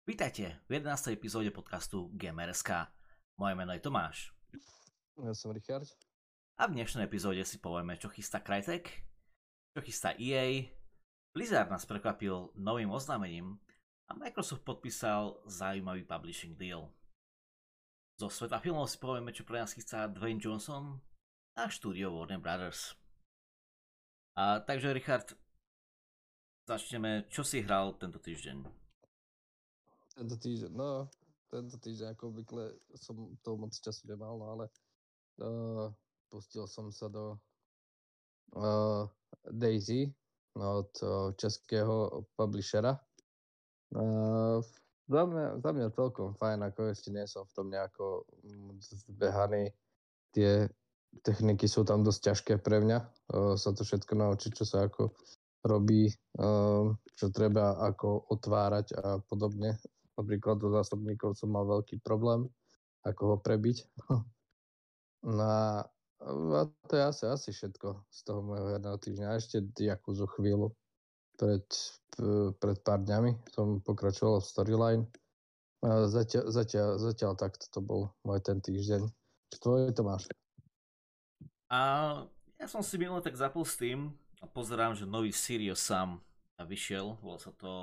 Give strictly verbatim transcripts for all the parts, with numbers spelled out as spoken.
Vítajte v jedenástej epizóde podcastu Gamer bodka es ká. Moje meno je Tomáš. Ja som Richard. A v dnešnej epizóde si povieme, čo chystá Crytek, čo chystá é á, Blizzard nás prekvapil novým oznámením a Microsoft podpísal zaujímavý publishing deal. Zo sveta filmov si povieme, čo pre nás chystá Dwayne Johnson a štúdio Warner Brothers. A takže Richard, začneme, čo si hral tento týždeň? Tento týždeň, no, tento týždeň ako obvykle som to moc času nemal, no ale uh, pustil som sa do uh, Daisy od uh, českého publishera. Uh, za, mňa, za mňa celkom fajn, ako ešte nie som v tom nejako zbehaný. Tie techniky sú tam dosť ťažké pre mňa. Uh, sa to všetko naučiť, čo sa ako robí, uh, čo treba ako otvárať a podobne. Napríklad do zásobníkov som mal veľký problém, ako ho prebiť. No a, a to je asi, asi všetko z toho môjho jedného týždňa. A ešte Yakuzu chvíľu. Pred, pred pár dňami som pokračoval v storyline. A zatiaľ, zatiaľ, zatiaľ takto to bol môj ten týždeň. Čo tvoje to máš? A ja som si minulé tak zapol Steam a pozerám, že nový Serious Sam vyšiel. Bolo sa to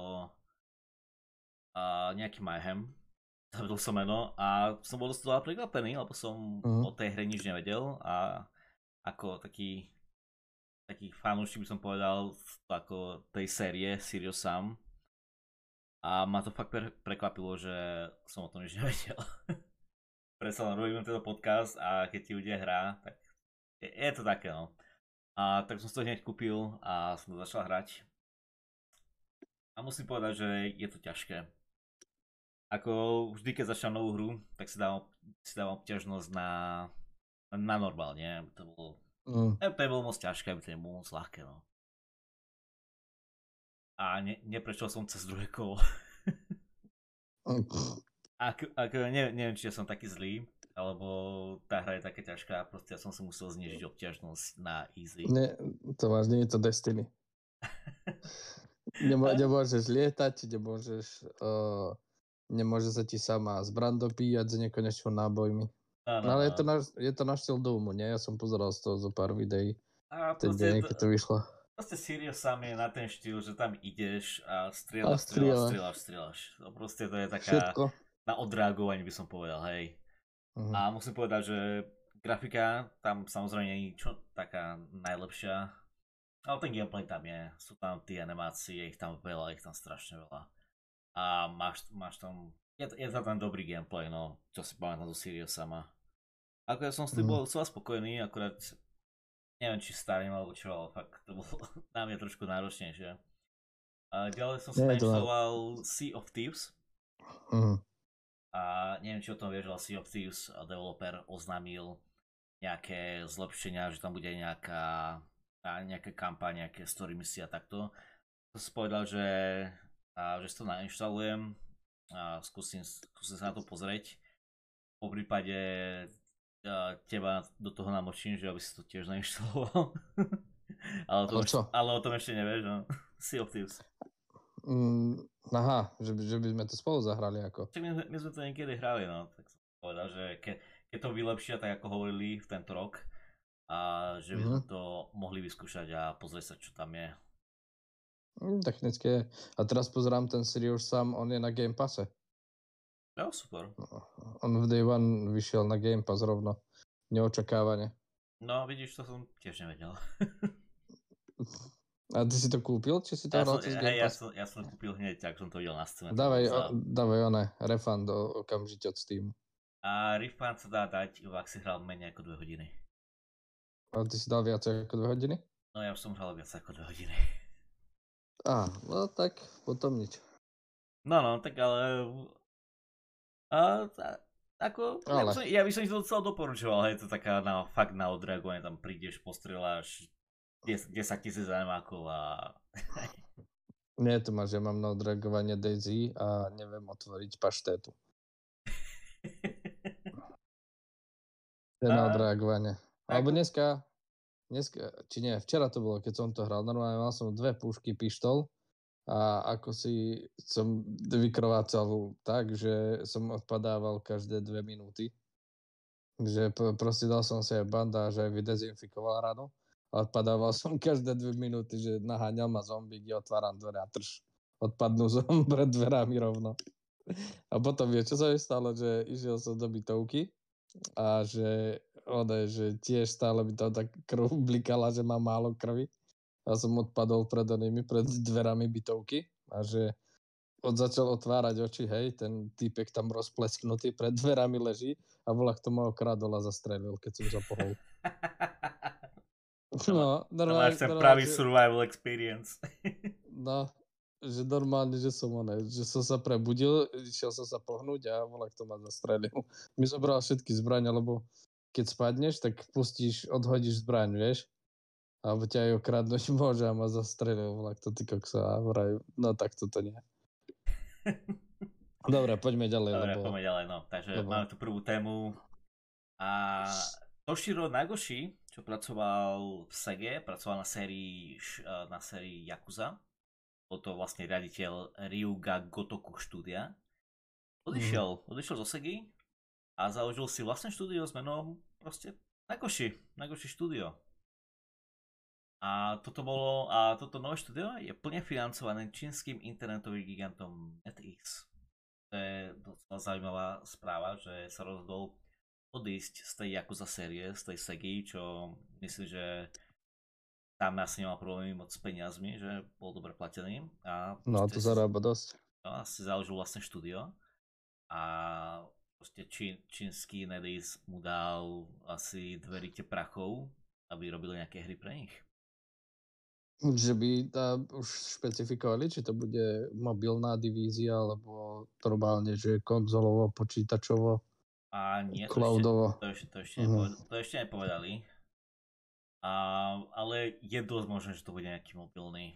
a nejaký Mayhem, zavedol som meno a som bol dosť prekvapený, lebo som uh-huh. o tej hre nič nevedel a ako taký taký fanúšik by som povedal ako tej série Serious Sam a ma to fakt pre- prekvapilo, že som o tom nič nevedel. Predsa len robím tento podcast a keď ti ľudia hrá, tak je, je to také no. A tak som si to hneď kúpil a som to začal hrať. A musím povedať, že je to ťažké. Ako vždy, keď začnem novú hru, tak si dávam, si dávam obťažnosť na, na normálne. To bolo, mm. to bolo moc ťažké, aby to nebolo moc ľahké, no. A ne, neprešiel som cez druhé kolo. ako, ako, ne, neviem, či ja som taký zlý, alebo tá hra je také ťažká, proste ja som si musel znižiť obťažnosť na easy. Nie, to máš, nie je to Destiny. Nemô, nemôžeš lietať, nemôžeš... Uh... Nemôže sa ti sama zbran dopíjať s nekonečnou nábojmi. No, no, ale je to, na, je to na štýl Doomu, nie? Ja som pozeral z toho zo pár videí. A ten deň, keď to vyšlo. Proste Serious Sam je na ten štýl, že tam ideš a strieľaš, strieľaš, strieľaš, strieľaš. No proste to je taká všetko na odreagovanie by som povedal, hej. Uh-huh. A musím povedať, že grafika tam samozrejme nie je čo taká najlepšia. Ale ten gameplay tam je. Sú tam tie animácie, ich tam veľa, ich tam strašne veľa. A máš, máš tam, je, je to tam dobrý gameplay, no, čo si pamätám do Serious Sama. Ako ja som s tým mm. bol celá spokojný, akurát neviem, či starým alebo čo, ale fakt to bolo na mňa trošku náročnejšie. A ďalej som si nainštaloval Sea of Thieves. Mm. A neviem, či o tom vieš, ale Sea of Thieves developer oznámil nejaké zlepšenia, že tam bude nejaká, nejaká kampaň, nejaké story misie a takto. To si povedal, že a že si to nainštalujem a skúsim, skúsim sa na to pozrieť. Po prípade teba do toho namočím, že aby si to tiež nainštaloval. ale, to už, ale o tom ešte nevieš, no? Sea of Thieves. Mm, aha, že by, že by sme to spolu zahrali ako. My, my sme to niekedy hrali, no. Tak som povedal, že ke, keď to vylepšia, tak ako hovorili v tento rok, a že by sme mm-hmm. to mohli vyskúšať a pozrieť sa, čo tam je. Technicky. A teraz pozerám ten Serious Sam, on je na Game Passe. Jo, super. On v Day One vyšiel na Game Pass rovno. Neočakávane. No, vidíš, to som tiež nevedel. A ty si to kúpil? Či si to ja hral som, cez Game Pass? Ja som, ja som to kúpil hneď, tak som to videl na Steam. Dávaj, o, dávaj one, refund okamžite od Steamu. A refund sa dá dať, ak si hral menej ako dve hodiny. Ale ty si dal viac ako dve hodiny? No, ja už som hral viac ako dve hodiny. Á, no tak potom nič. No no, tak ale... A, a, ako, ale... Ja, by som, ja by som ti to docela doporučoval, hej, to taká na, fakt na odreagovanie, tam prídeš, postrieľaš desať tisíc animákov a... Nie, to máš, ja mám na odreagovanie Daisy a neviem otvoriť paštétu. To je na odreagovanie. Alebo dneska... Dneska, či nie, včera to bolo, keď som to hral, normálne mal som dve pušky pištol a ako si som vykrvácal tak, že som odpadával každé dve minúty. Že proste dal som si aj bandáž, aj vydezinfikoval ranu a odpadával som každé dve minúty, že naháňal ma zombík, ja otváram dvere a trš. Odpadnú som pred dverami rovno. A potom vie, čo sa mi stalo, že išiel som do bytovky a že, one, že tiež stále by tam tak krv blikala, že mám málo krvi. A som odpadol pred onými, pred dverami bytovky a že od začal otvárať oči, hej, ten týpek tam rozplesknutý pred dverami leží a volak to ma okradol a zastrelil, keď som sa pohol. No, normálne. To máš ten pravý že... survival experience. No, že normálne, že som oné, že som sa prebudil, išiel som sa pohnúť a volak to ma zastrelil. Mi zobral všetky zbraň, lebo keď spadneš, tak pustíš, odhodíš zbraň, vieš? Alebo ťa aj okradnúť môže a ma zastrelil, volak to ty koksa a vraj, no tak toto nie. Dobre, poďme ďalej. Dobre, lebo... poďme ďalej, no. Takže lebo... máme tu prvú tému. A Toshiro Nagoshi, čo pracoval v Sege, pracoval na sérii, na sérii Yakuza. Bol to vlastne riaditeľ Ryuga Gotoku štúdia. Odišiel, mm. odišiel zo Segy a založil si vlastné štúdio s menom proste Nagoshi, Nagoshi Studio. A toto bolo, a toto nové štúdio je plne financované čínskym internetovým gigantom NetEase. To je docela zaujímavá správa, že sa rozhodol odísť z tej Yakuza série, z tej Segy, čo myslím, že tam asi nemal problémy moc s peniazmi, že bol dobre platený. A no a to zarába dosť. No a si založil vlastné štúdio a proste čín, čínsky NetEase mu dal asi dve rite prachov, aby robili nejaké hry pre nich. Že by tá už špecifikovali, či to bude mobilná divízia, alebo normálne, že konzolovo, počítačovo, a nie, cloudovo. To ešte, to ešte, to ešte, uh-huh. nepovedali, to ešte nepovedali. A, ale je dosť možné, že to bude nejaký mobilný.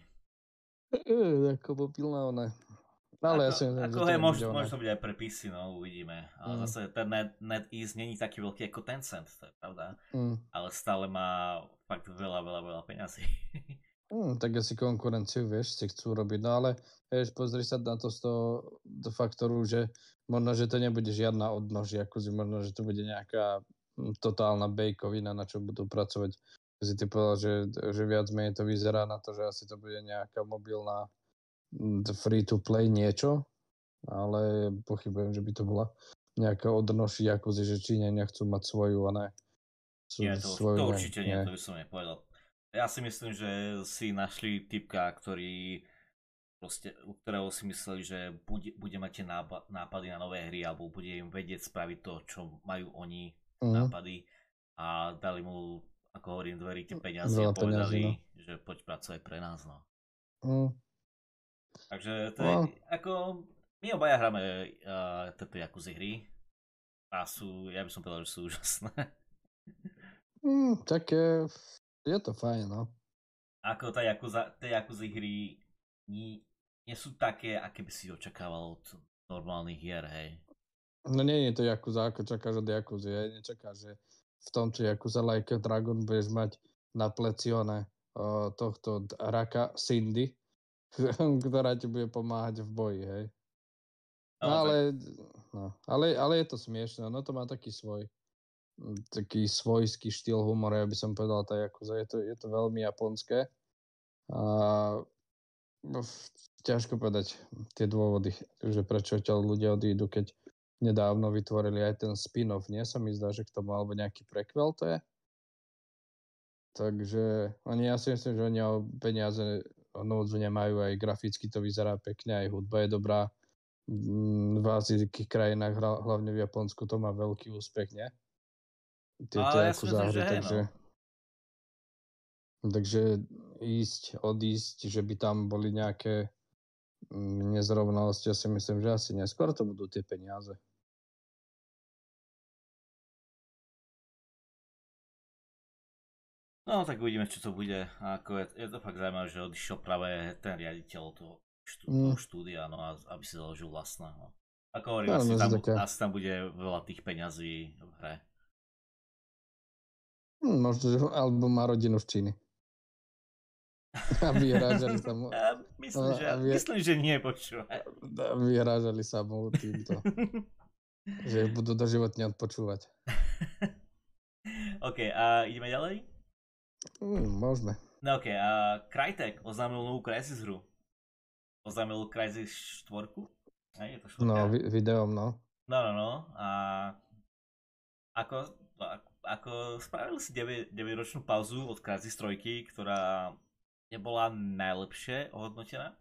E, ako mobilná ona. Ale ako, ja si myslím, ako že hej, možno, možno to bude aj pre pé cé, no uvidíme. Ale mm. zase ten Net, NetEase není taký veľký ako Tencent, to je pravda. Mm. Ale stále má fakt veľa, veľa, veľa peňazí. Hmm, tak asi konkurenciu, vieš, si chcú robiť, no ale vieš, pozri sa na to z toho do faktoru, že možno, že to nebude žiadna odnož, Yakuzy, možno, že to bude nejaká totálna bejkovina, na čo budú pracovať. Si ty povedal, že, že viac menej to vyzerá na to, že asi to bude nejaká mobilná free-to-play niečo, ale pochybujem, že by to bola nejaká odnož Yakuzy, že Číňania chcú mať svoju, a ne nie, to, svoju, to určite nie, nie, to by som nepovedal. Ja si myslím, že si našli typka, ktorý proste, u ktorého si mysleli, že bude, bude mať tie nápady na nové hry alebo bude im vedieť spraviť to, čo majú oni mm. nápady a dali mu, ako hovorím, dverí tie peniaze a povedali, peniazy, no. že poď pracovať pre nás. No. Mm. Takže to je, no. ako, my obaja hráme uh, tieto Yakuza hry a sú, ja by som povedal, že sú úžasné. Mm, také... Je to fajn, no. Ako tá Yakuza, tie Yakuza hry nie, nie sú také, aké by si očakával od normálnych hier, hej? No nie je to Yakuza, ako čakáš od Yakuza, hej? Nečakáš, že v tomto Yakuza Like a Dragon budeš mať na plecione uh, tohto raka Cindy, ktorá ti bude pomáhať v boji, hej? No, no ale, no, ale, ale je to smiešné, no to má taký svoj taký svojský štýl humoru, ja by som povedal, tá Yakuza, je to, je to veľmi japonské a ťažko povedať tie dôvody, že prečo ťa ľudia odídu, keď nedávno vytvorili aj ten spin-off, nie sa mi zdá, že k tomu alebo nejaký prequel to je. Takže oni, ja si myslím, že oni o peniaze núdzu nemajú, aj graficky to vyzerá pekne, aj hudba je dobrá. V azijských krajinách, hlavne v Japonsku, to má veľký úspech, nie? Tieto ale ja si myslím, že takže, hej, no. Takže ísť, odísť, že by tam boli nejaké nezrovnalosti, ja si myslím, že asi neskôr to budú tie peniaze. No tak uvidíme, čo to bude. Ako je, je to fakt zaujímavé, že odišiel práve ten riaditeľ toho, štú, mm. toho štúdia, no a aby si založil vlastné. No. Ako hovorím, no, asi, tam, asi tam bude veľa tých peňazí v hre. Hm, možno, že alebo má rodinu v Číne. A vyhrážali sa mu. Ja myslím, že, vy... myslím, že nie, počúvaj. Vyhrážali sa mu týmto. Že budú doživotne odpočúvať. OK, a ideme ďalej? Mm, môžeme. No OK, a Crytek oznámil novú Crysis hru. Oznámil Crysis štvorku? Je to štvorka? No, vi- videom, no. No, no, no. A ako, ako spravili si deväťročnú pauzu od Crysis trojky, ktorá nebola najlepšie ohodnotená?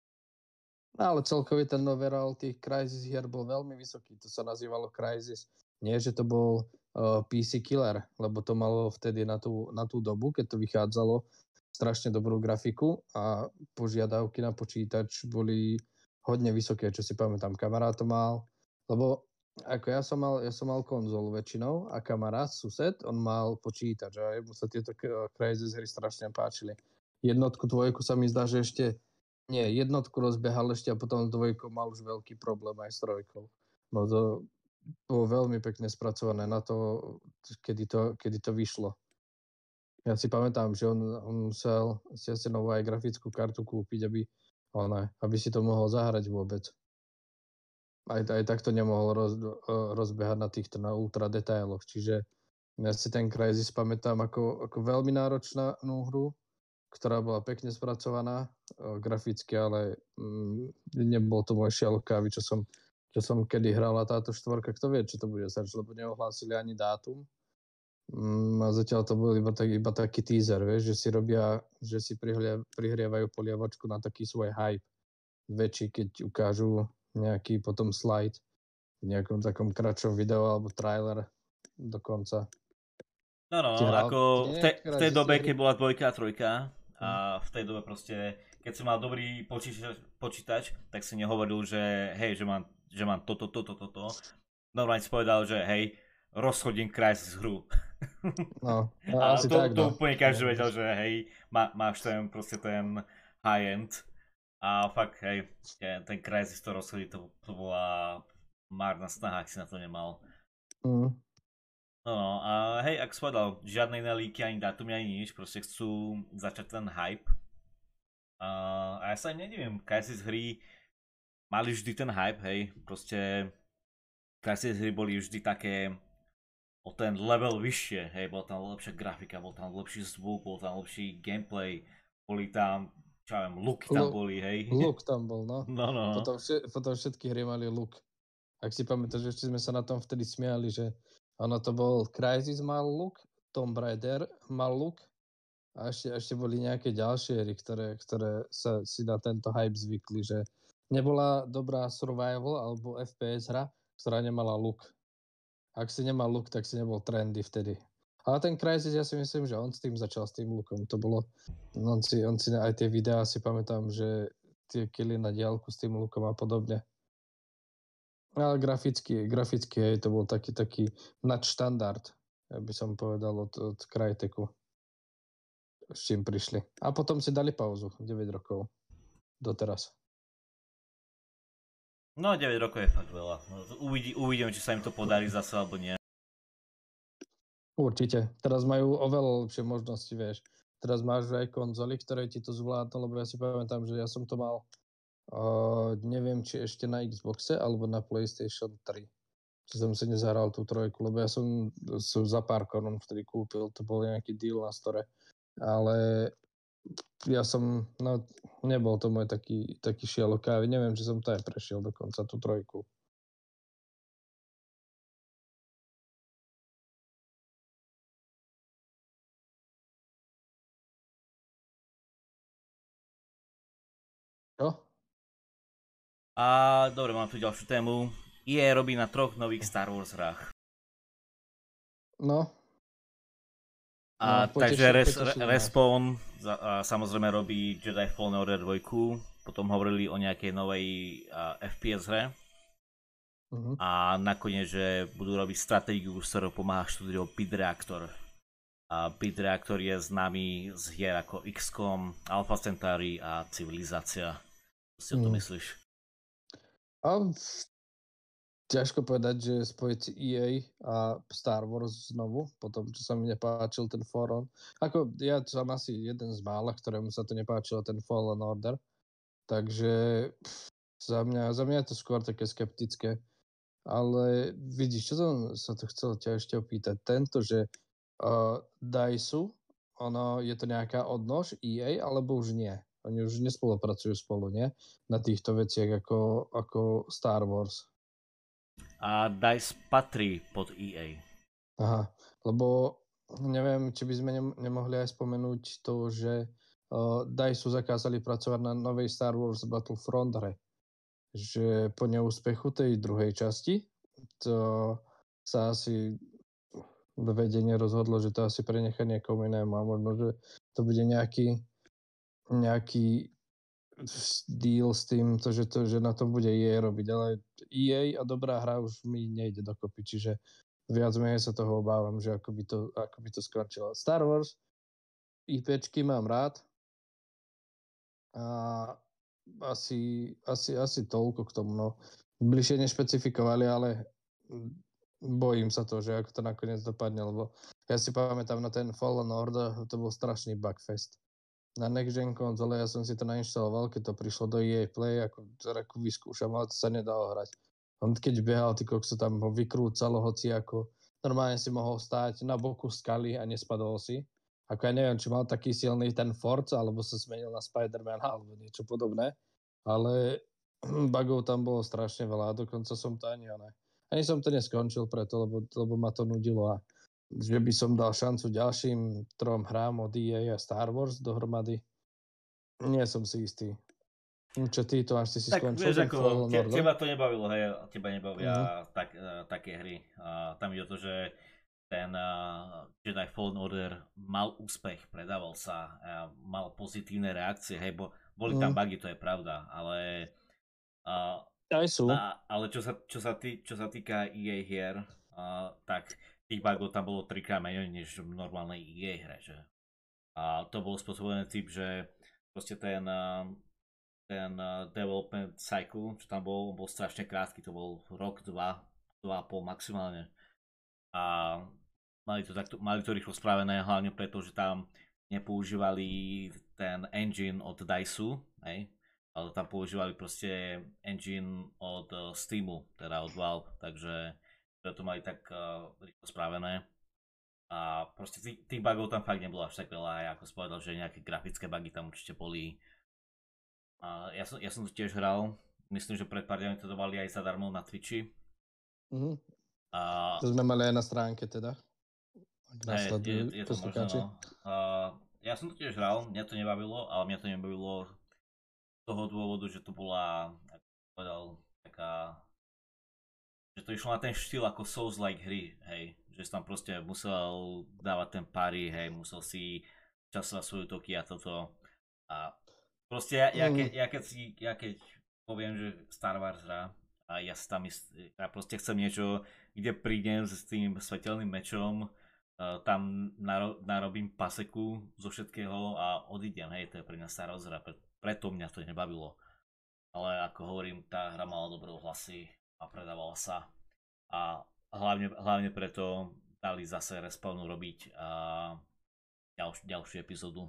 No, ale celkový ten overall tých Crysis hier bol veľmi vysoký. To sa nazývalo Crysis. Nie, že to bol uh, pé cé killer, lebo to malo vtedy na tú, na tú dobu, keď to vychádzalo, strašne dobrú grafiku a požiadavky na počítač boli hodne vysoké, čo si pamätám. Kamarát to mal, lebo ako ja som mal, ja som mal konzolu väčšinou a kamarát, sused, on mal počítač a jemu sa tieto Crysis hry strašne páčili. Jednotku, dvojku sa mi zdá, že ešte nie, jednotku rozbehal ešte a potom s dvojkou mal už veľký problém aj s trojkou. No to bolo veľmi pekne spracované na to, kedy to, kedy to vyšlo. Ja si pamätám, že on, on musel si asi novú aj grafickú kartu kúpiť, aby, ne, aby si to mohol zahrať vôbec. Aj, aj tak to nemohol roz, rozbehať na týchto na ultra detailoch. Čiže ja si ten Crysis pamätám ako, ako veľmi náročnú hru, ktorá bola pekne spracovaná graficky, ale mm, nebol to môj šialokávy, čo som, čo som kedy hrala táto štvorka. Kto vie, čo to bude zač, lebo neohlásili ani dátum. Mm, a zatiaľ to bol iba, tak, iba taký teaser, vieš, že si robia, že si prihlia, prihrievajú polievočku na taký svoj hype väčší, keď ukážu nejaký potom slide v nejakom takom kratšom videu alebo trailer dokonca. No no, ako v, te, v tej dobe, keď bola dvojka a trojka a v tej dobe proste, keď som mal dobrý počítač, počítač tak si nehovoril, že hej, že mám, že mám toto, toto, toto. Normálne si povedal, že hej, rozchodím Crysis hru. No, no a asi to, tak, to no. úplne každý vedel, že hej, má, máš ten proste ten high-end. A fakt, hej, ten Crysis to rozchodí, to, to bola márna snaha, ak si na to nemal. Mm. No, no, a hej, ak si povedal, žiadne iné líky, ani dátumy, ani nič, proste chcú začať ten hype. A, a ja sa aj nedivím, Crysis hry mali vždy ten hype, hej, proste Crysis hry boli vždy také o ten level vyššie, hej, bola tam lepšia grafika, bol tam lepší zvuk, bol tam lepší gameplay, boli tam, čo ja viem, looky tam boli, hej. Look tam bol, no. No, no, no. Potom, potom všetky hry mali look. Ak si pamätáš, ešte sme sa na tom vtedy smiali, že ono to bol Crysis mal look, Tomb Raider mal look a ešte, ešte boli nejaké ďalšie hry, ktoré, ktoré sa si na tento hype zvykli, že nebola dobrá survival alebo ef pé es hra, ktorá nemala look. Ak si nemal look, tak si nebol trendy vtedy. Ale ten Crysis, ja si myslím, že on s tým začal, s tým lookom. To bolo, on si, on si aj tie videá si pamätám, že tie killy na diaľku s tým lookom a podobne. Ale graficky, graficky, hej, to bol taký, taký nadštandard, ja by som povedal, od, od Cryteku. S čím prišli. A potom si dali pauzu, deväť rokov. Doteraz. No, deväť rokov je fakt veľa. Uvidí, uvidím, či sa im to podarí zase, alebo nie. Určite. Teraz majú oveľa lepšie možnosti, vieš. Teraz máš aj konzoly, ktoré ti to zvládnu, lebo ja si pamätám, že ja som to mal uh, neviem, či ešte na Xboxe, alebo na PlayStation tri. Či som si nezahral tú trojku, lebo ja som, som za pár korún vtedy kúpil, to bol nejaký deal na store. Ale ja som, no, nebol to môj taký, taký šialokávy. Neviem, či som to aj prešiel dokonca, tú trojku. Čo? A dobre, mám tu ďalšiu tému. í á robí na troch nových Star Wars hrách. No. A no, takže res, Respawn a, samozrejme robí Jedi Fallen Order dva, potom hovorili o nejakej novej a, ef pé es hre uh-huh. a nakoniec, že budú robiť stratégiu, s ktorou pomáha štúdio Bit Reactor. A Bit Reactor je známy z hier ako iks kom, Alpha Centauri a Civilizácia. Čo si o to myslíš? A ťažko povedať, že spojiť si E A a Star Wars znovu, potom čo sa mi nepáčil ten For Honor. Ako ja som asi jeden z mála, ktorému sa to nepáčilo, ten Fallen Order. Takže pff, za mňa, za mňa je to skôr také skeptické. Ale vidíš, čo som sa to chcel ťa ešte opýtať. Tento, že uh, Daisu, ono, je to nejaká odnož E A, alebo už nie? Oni už nespolupracujú spolu, nie? Na týchto veciach ako, ako Star Wars. A DICE patrí pod E A. Aha, lebo neviem, či by sme ne- nemohli aj spomenúť to, že uh, DICE zakázali pracovať na novej Star Wars Battlefront hre. Že po neúspechu tej druhej časti to sa asi vedenie rozhodlo, že to asi prenechá niekomu inému a možno, že to bude nejaký nejaký deal s tým, to, že, to, že na tom bude E A robiť, ale E A a dobrá hra už mi nejde dokopy, čiže viac menej sa toho obávam, že ako by to, ako by to skončilo. Star Wars, IPčky mám rád a asi, asi, asi toľko k tomu, no. Bližšie nešpecifikovali, ale bojím sa to, že ako to nakoniec dopadne, lebo ja si pamätám na ten Fallen Order, to bol strašný bugfest. Na Next Gen konzole ja som si to nainštaloval, keď to prišlo do E A Play, ako, ako vyskúšam, ale to sa nedalo hrať. On keď behal, ty kokso, tam ho vykrúcalo, hoci ako normálne si mohol stáť na boku skaly a nespadol si. Ako ja neviem, či mal taký silný ten Forza, alebo sa zmenil na Spider-Man, alebo niečo podobné. Ale bugov tam bolo strašne veľa a dokonca som to ani, ne. Ani som to neskončil preto, lebo, lebo ma to nudilo a že by som dal šancu ďalším trom hrám od E A a Star Wars dohromady. Nie som si istý. Čo ty to až si si tak skončil? Vieš, ako, te, teba to nebavilo, hej, teba nebavia uh-huh. tak, uh, také hry. Uh, tam ide o to, že ten uh, Jedi Fallen Order mal úspech, predával sa, uh, mal pozitívne reakcie, hej, bo boli uh-huh. tam bugy, to je pravda, ale uh, aj sú. Na, ale čo sa, čo, sa tý, čo sa týka E A hier, uh, tak tých bugov tam bolo trikrát menej než v normálnej E A hre, že? A to bolo spôsobené tým, že proste ten, uh, ten uh, development cycle, čo tam bol, bol strašne krátky, to bol rok, dva, dva a pol maximálne. A mali to, takto, mali to rýchlo spravené, hlavne preto, že tam nepoužívali ten engine od DICEu, hej? Ale tam používali proste engine od uh, Steamu, teda od Valve, takže to mali tak uh, rýchlo spravené. A proste tých, tých bugov tam fakt nebolo až tak veľa, aj ako si povedal, že nejaké grafické bugy tam určite boli. Uh, ja, som, ja som to tiež hral, myslím, že pred pár dňami to dávali aj zadarmo na Twitchi. Uh-huh. Uh, to sme mali aj na stránke teda. Hej, je, je to možné, no. Uh, ja som to tiež hral, mňa to nebavilo, ale mňa to nebavilo toho dôvodu, že to bola, ako povedal, taká, že to išlo na ten štýl ako Souls-like hry, hej, že si tam proste musel dávať ten parry, hej, musel si časovať svoje toky a toto a proste ja, ja, keď, ja, keď, si, ja keď poviem, že Star Wars hra a ja si tam ja proste chcem niečo, kde prídem s tým svetelným mečom, uh, tam naro, narobím paseku zo všetkého a odídem, hej, to je pre mňa Star Wars hra, preto mňa to nebavilo. Ale ako hovorím, tá hra mala dobré ohlasy a predávala sa. A hlavne, hlavne preto dali zase Respawnu robiť a ďalš, ďalšiu epizódu.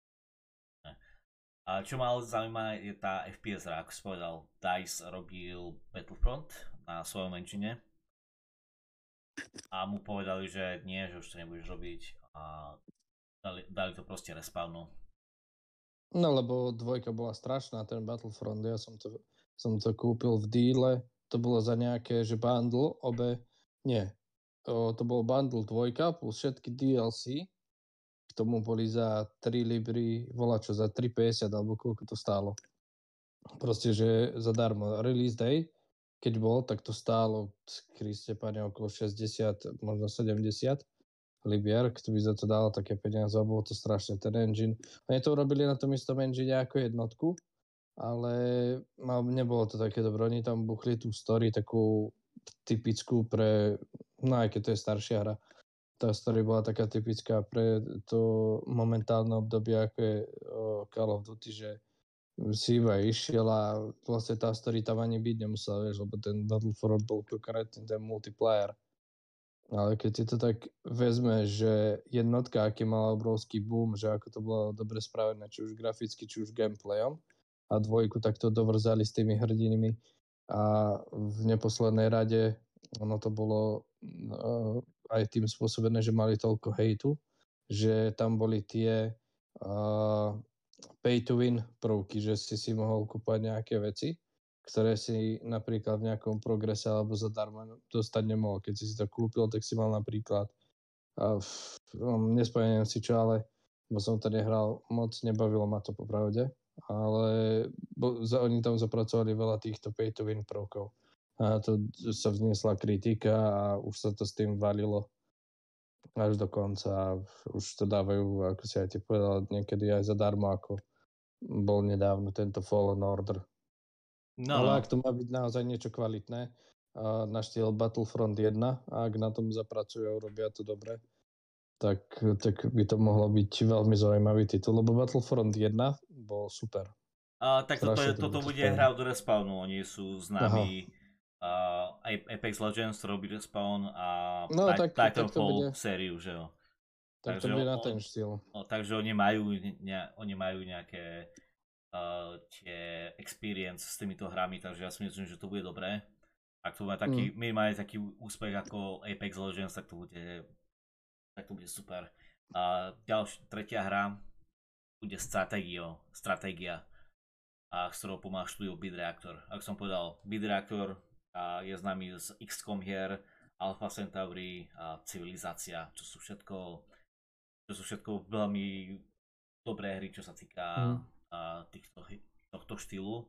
A čo ma ale zaujíma je tá F P S hra, ako si povedal, DICE robil Battlefront na svojom engine a mu povedali, že nie, že už to nebudeš robiť a dali, dali to proste Respawnu. No lebo dvojka bola strašná, ten Battlefront, ja som to, som to kúpil v díle, to bolo za nejaké, že bundle, obe, nie, to, to bol bundle dvojka plus všetky D L C, k tomu boli za tri libry, volačo, za tri päťdesiat, alebo koľko to stálo. Proste, že zadarmo, release day, keď bol, tak to stálo, Kriste pane, okolo šesťdesiat, možno sedemdesiat. Libier, kto by za to dal také peniaze, bolo to strašné, ten engine. Oni to urobili na tom istom engine ako jednotku, ale no, nebolo to také dobré. Oni tam buchli tú story takú typickú pre, no aj keď to je staršia hra, tá story bola taká typická pre to momentálne obdobie, ako je o, Call of Duty, že si iba išiel a vlastne tá story tam ani byť nemusela, vieš, lebo ten Battlefront bol konkrétne ten multiplayer. Ale keď si to tak vezme, že jednotka, aký mala obrovský boom, že ako to bolo dobre spravené, či už graficky, či už gameplayom, a dvojku takto dovrzali s tými hrdinmi a v neposlednej rade ono to bolo uh, aj tým spôsobené, že mali toľko hejtu, že tam boli tie uh, pay to win prvky, že si si mohol kúpať nejaké veci, ktoré si napríklad v nejakom progrese alebo zadarmo dostať nemohol. Keď si si to kúpil, tak si mal napríklad, uh, no, nespomeniem si čo, ale bo som to nehral moc, nebavilo ma to popravde, ale bo, za, oni tam zapracovali veľa týchto pay to win prvkov. A to sa vzniesla kritika a už sa to s tým valilo až do konca a už to dávajú, ako si aj ty povedal, niekedy aj zadarmo, ako bol nedávno tento Fallen Order. No. Ale ak to má byť naozaj niečo kvalitné, uh, na štýl Battlefront jeden, a ak na tom zapracujú a urobia to dobre, tak, tak by to mohlo byť veľmi zaujímavý titul, lebo Battlefront jeden bol super. Uh, tak toto, je, toto bude hra od Respawnu, oni sú známi, uh, Apex Legends robí Respawn a no, tak, Titanfall sériu, že jo. Tak takže to bude na ten štýl. On, takže oni majú, ne, oni majú nejaké uh, tie experience s týmito hrami, takže ja si myslím, že to bude dobré. Ak to bude taký, mm. minimálne taký úspech ako Apex Legends, tak to bude, tak to bude super. A ďalšia, tretia hra bude stratégia, stratégia, a s ktorou pomáha štúdio Beat Reactor. Ako som povedal, Beat Reactor a je známy z iks kom hier, Alpha Centauri a Civilizácia, čo sú všetko, čo sú všetko veľmi dobré hry, čo sa týka mm. a, týchto, tohto štýlu.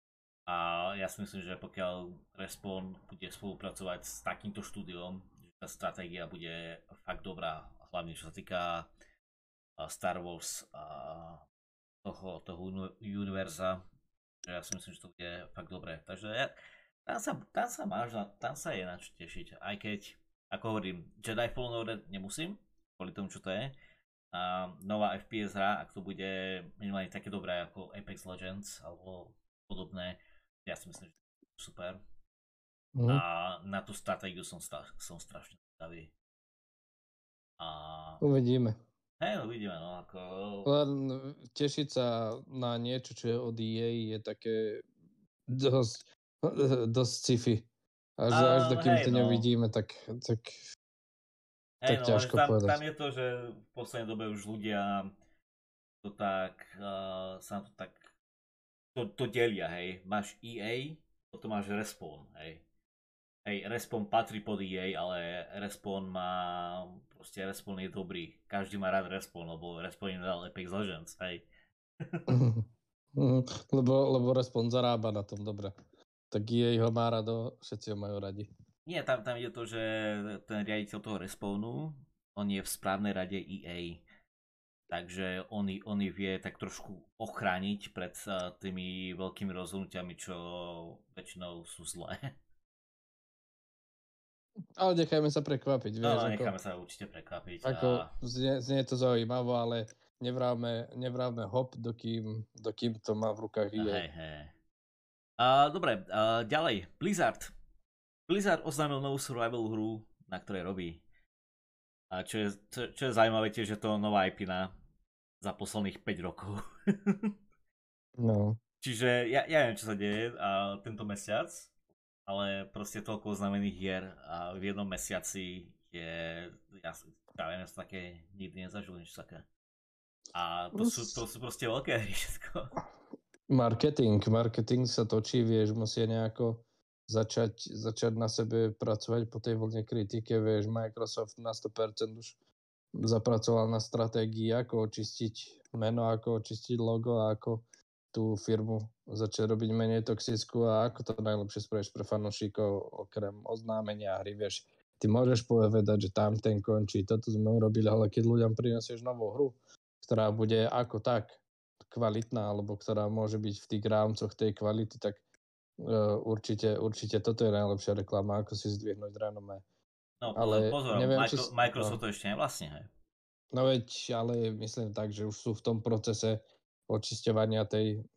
A ja si myslím, že pokiaľ Respawn bude spolupracovať s takýmto štúdiom, že tá stratégia bude fakt dobrá, hlavne čo sa týka Star Wars a toho, toho univerza, že ja si myslím, že to bude fakt dobré. Takže ja, tam sa, tam sa máš, tam sa je na čo tešiť, aj keď, ako hovorím, Jedi Fallen Order nemusím, kvôli tomu, čo to je. A nová ef pé es hra, ak to bude minimálne také dobré ako Apex Legends alebo podobné, ja si myslím, že to je super. Mm. A na tú stratégiu som, som strašne zvedavý. A... Uvidíme. Hej, uvidíme, no ako... Len tešiť sa na niečo, čo je od é á, je také dosť, dosť sci-fi. Až, a, až do kým to no. nevidíme, tak, tak, hej, tak no, ťažko tam, povedať. Tam je to, že v poslednej dobe už ľudia to tak, uh, sa to tak, to, to delia, hej. Máš é á, potom máš Respawn, hej. Hej, Respawn patrí pod é á, ale Respawn má, proste Respawn je dobrý. Každý má rád Respawn, lebo Respawn im dal Apex Legends, hej. lebo, lebo Respawn zarába na tom, dobre. Tak é á ho má rado, všetci ho majú radi. Nie, tam, tam je to, že ten riaditeľ toho Respawnu, on je v správnej rade é á. Takže on, on vie tak trošku ochrániť pred uh, tými veľkými rozhodnutiami, čo väčšinou sú zlé. Ale nechajme sa prekvapiť, vieš. No, necháme sa určite prekvapiť. Ako, a... znie, znie to zaujímavo, ale nevrávme, nevrávme hop, dokým, dokým to má v rukách é á. Hej, hej. Uh, dobre, uh, ďalej. Blizzard. Blizzard oznámil novú survival hru, na ktorej robí. A čo je, čo, čo je zaujímavé tiež, že to nová í pé na za posledných päť rokov. No. Čiže ja, ja neviem, čo sa deje uh, tento mesiac, ale proste toľko oznámených hier a v jednom mesiaci je, ja, ja viem, to také nikdy nezažil nič také. A to sú, to sú proste veľké hry všetko. Marketing, marketing sa točí, vieš, musia nejako začať, začať na sebe pracovať po tej vlne kritike, vieš, Microsoft na sto percent už zapracoval na stratégii, ako očistiť meno, ako očistiť logo a ako tú firmu začať robiť menej toxickú a ako to najlepšie spravíš pre fanúšikov okrem oznámenia hry, vieš. Ty môžeš povedať, že tam ten končí, toto sme urobili, ale keď ľuďom prinesieš novú hru, ktorá bude ako tak kvalitná, alebo ktorá môže byť v tých rámcoch tej kvality, tak uh, určite, určite toto je najlepšia reklama, ako si zdvihnúť renome. No ale pozor, neviem, Micro, či... Microsoft no. to ešte nevlastne, hej. No veď, ale myslím tak, že už sú v tom procese očisťovania tej,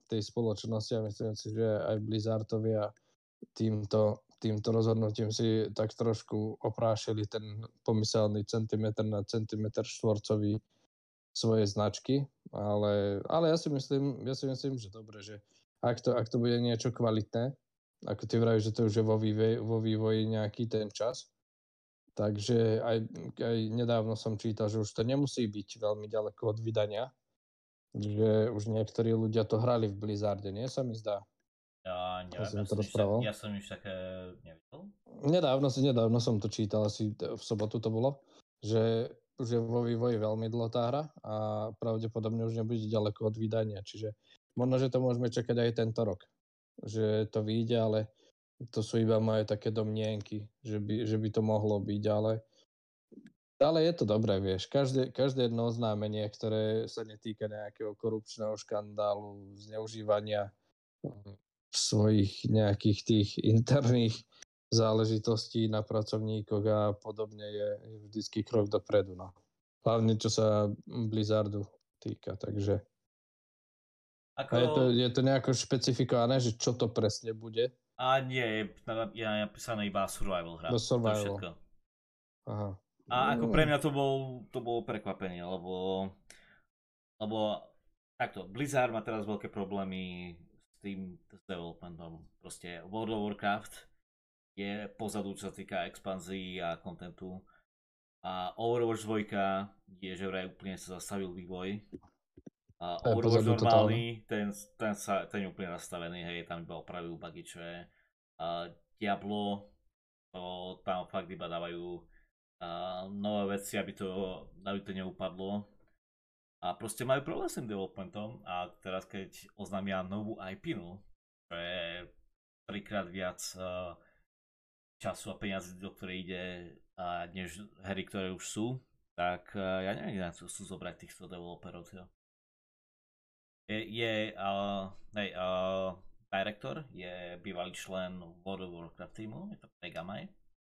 tej spoločnosti a myslím si, že aj Blizzardovia týmto, týmto rozhodnutím si tak trošku oprášili ten pomyselný centimetr na centimetr štvorcový svoje značky, ale, ale ja si myslím, ja si myslím, že dobre, že ak to, ak to bude niečo kvalitné, ako ty vravíš, že to už je vo vývoji, vo vývoji nejaký ten čas, takže aj, aj nedávno som čítal, že už to nemusí byť veľmi ďaleko od vydania, že už niektorí ľudia to hrali v Blizzarde, nie sa mi zdá? Ja neviem, ja som, to nič, ja som nič také nevidel. Nedávno, nedávno som to čítal, asi v sobotu to bolo, že už je vo vývoji veľmi dlho tá hra a pravdepodobne už nebude ďaleko od vydania, čiže možno, že to môžeme čakať aj tento rok, že to vyjde, ale to sú iba moje také domnienky, že by, že by to mohlo byť, ale ale je to dobré, vieš, každé, každé jedno oznámenie, ktoré sa netýka nejakého korupčného škandálu, zneužívania svojich nejakých tých interných záležitostí na pracovníkoch a podobne je, je vždycky krok dopredu, no. Hlavne čo sa Blizzardu týka, takže Ako... A je to, je to nejako špecifikované, že čo to presne bude? A nie, je, je napísané iba survival hra. No survival. To Aha. A ako pre mňa to bol, to bolo prekvapenie, lebo, lebo takto, Blizzard má teraz veľké problémy s tým s developmentom. Proste World of Warcraft je pozadu, čo sa týka expanzií a kontentu. A Overwatch dva je, že vraj úplne sa zastavil vývoj. A Overwatch normálny, ten, ten, sa, ten je úplne nastavený, hej, tam iba opravujú bugy, čo je. A Diablo, to tam fakt iba dávajú a nové veci, aby to, aby to neupadlo. A proste majú problém s tým developmentom a teraz keď oznámia novú í pé, no, čo je trikrát viac uh, času a peniazy, do ktorej ide, uh, než hry, ktoré už sú, tak uh, ja neviem, na čo sú zobrať týchto developerov. Tjo. Je, je uh, hej, uh, director, je bývalý člen World of Warcraft týmu, je to Megamai.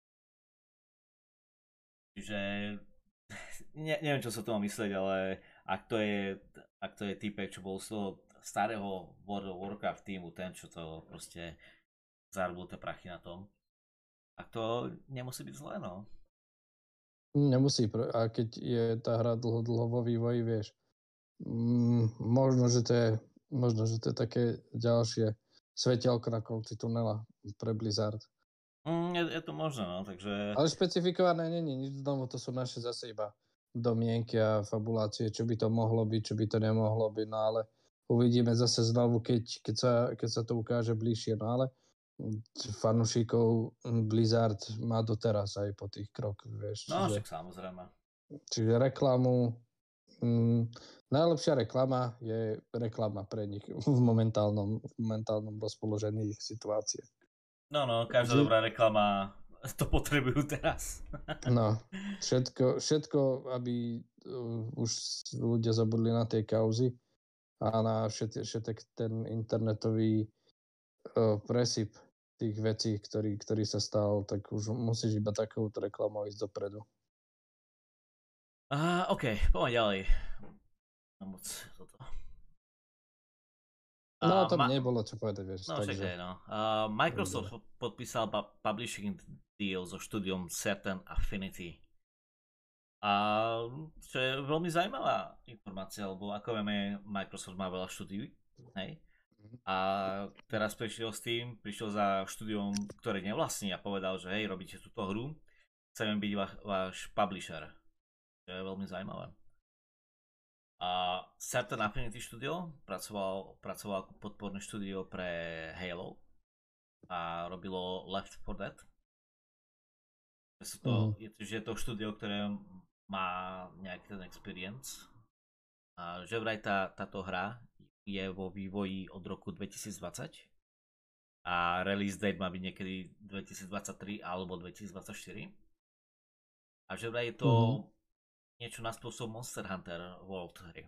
Čiže ne, neviem, čo sa to má myslieť, ale ak to je, ak to je týpek, čo bol z toho starého World of Warcraft týmu, ten, čo to proste zarobil tie prachy na tom, tak to nemusí byť zlé, no. Nemusí, a keď je tá hra dlho, dlho vo vývoji, vieš, mm, možno, že to je, možno, že to je také ďalšie svetielko na konci tunela pre Blizzard. Mm, je, je to možné, no, takže... Ale špecifikované nie je nič znovu, to sú naše zase iba domienky a fabulácie, čo by to mohlo byť, čo by to nemohlo byť, no ale uvidíme zase znovu, keď, keď, sa, keď sa to ukáže bližšie, no ale fanúšikov Blizzard má doteraz aj po tých krokoch, vieš. No, však samozrejme. Čiže reklamu, mm, najlepšia reklama je reklama pre nich v momentálnom, v momentálnom rozpoložení ich situácie. No, no, každá Že... dobrá reklama to potrebujú teraz. No, všetko, všetko, aby uh, už ľudia zabudli na tej kauzy a na všet, všetek ten internetový uh, presyp tých vecí, ktorý, ktorý sa stal, tak už musíš iba takouto reklamou ísť dopredu. Uh, OK, poďme ďalej. No moc toto. No, tam uh, ma- nebolo čo povedať, vieš. No, takže... však no. Uh, Microsoft Dobre. podpísal pa- publishing deal so štúdiom Certain Affinity. A čo je veľmi zaujímavá informácia, lebo ako vieme, Microsoft má veľa štúdií, hej? A teraz prišiel s tým, prišiel za štúdiom, ktoré nevlastní a povedal, že hej, robíte túto hru, chceme byť va- váš publisher. To je veľmi zaujímavé. A Certain Affinity Studio pracoval, pracoval ako podporné štúdio pre Halo a robilo Left four Dead. To, mm. je, že je to štúdio, ktoré má nejaký ten experience. A že vraj tá, táto hra je vo vývoji od roku dvetisícdvadsať a release date má byť niekedy dvetisícdvadsaťtri alebo dvetisícdvadsaťštyri. A že vraj je to mm. niečo na spôsob Monster Hunter World hry.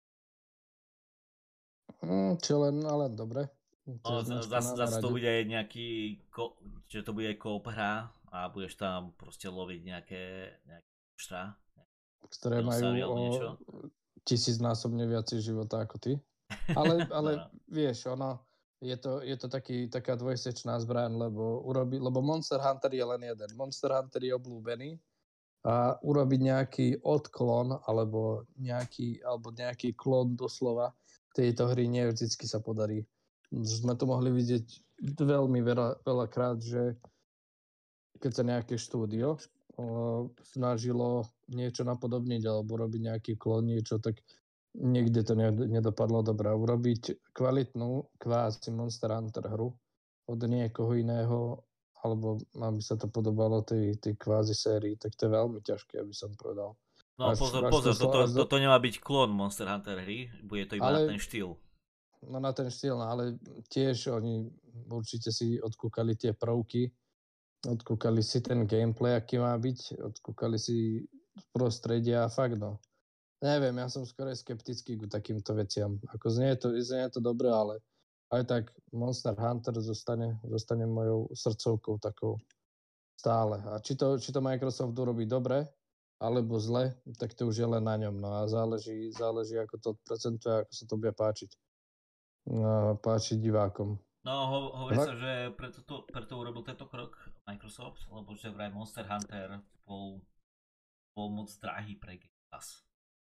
Mm, čo len, ale dobre. No, zase zas to bude nejaký, ko, že to bude koop hra a budeš tam proste loviť nejaké, nejaké monštra. Ktoré majú o tisícnásobne viacej života ako ty. Ale, ale no, no. vieš, ono, je to, je to taký, taká dvojsečná zbraň, lebo, urobi, lebo Monster Hunter je len jeden. Monster Hunter je obľúbený a urobiť nejaký odklon alebo nejaký, alebo nejaký klon doslova tejto hry nie vždycky sa podarí. Sme to mohli vidieť veľmi veľa, veľakrát, že keď sa nejaké štúdio uh, snažilo niečo napodobniť alebo robiť nejaký klon, niečo, tak nikdy to nedopadlo dobre. Urobiť kvalitnú kvázi Monster Hunter hru od niekoho iného, alebo aby sa to podobalo tej, tej kvázi sérii, tak to je veľmi ťažké, aby som povedal. No až, pozor, až pozor, to, toto, do... toto nemá byť klon Monster Hunter hry, bude to iba ale, na ten štýl. No na ten štýl, no, ale tiež oni určite si odkúkali tie prvky, odkúkali si ten gameplay, aký má byť, odkúkali si prostredie a fakt, no. Neviem, ja som skôr skeptický ku takýmto veciam. Ako znie to, znie to dobre, ale aj tak Monster Hunter zostane, zostane mojou srdcovkou takou stále. A či to, či to Microsoft urobí dobre, alebo zle, tak to už je len na ňom. No a záleží, záleží ako to odprezentuje, ako sa to bude páčiť. No, páčiť divákom. No, ho, hovorí sa, že preto, to, preto urobil tento krok Microsoft, lebo že vraj Monster Hunter bol, bol moc drahý pre Game Pass.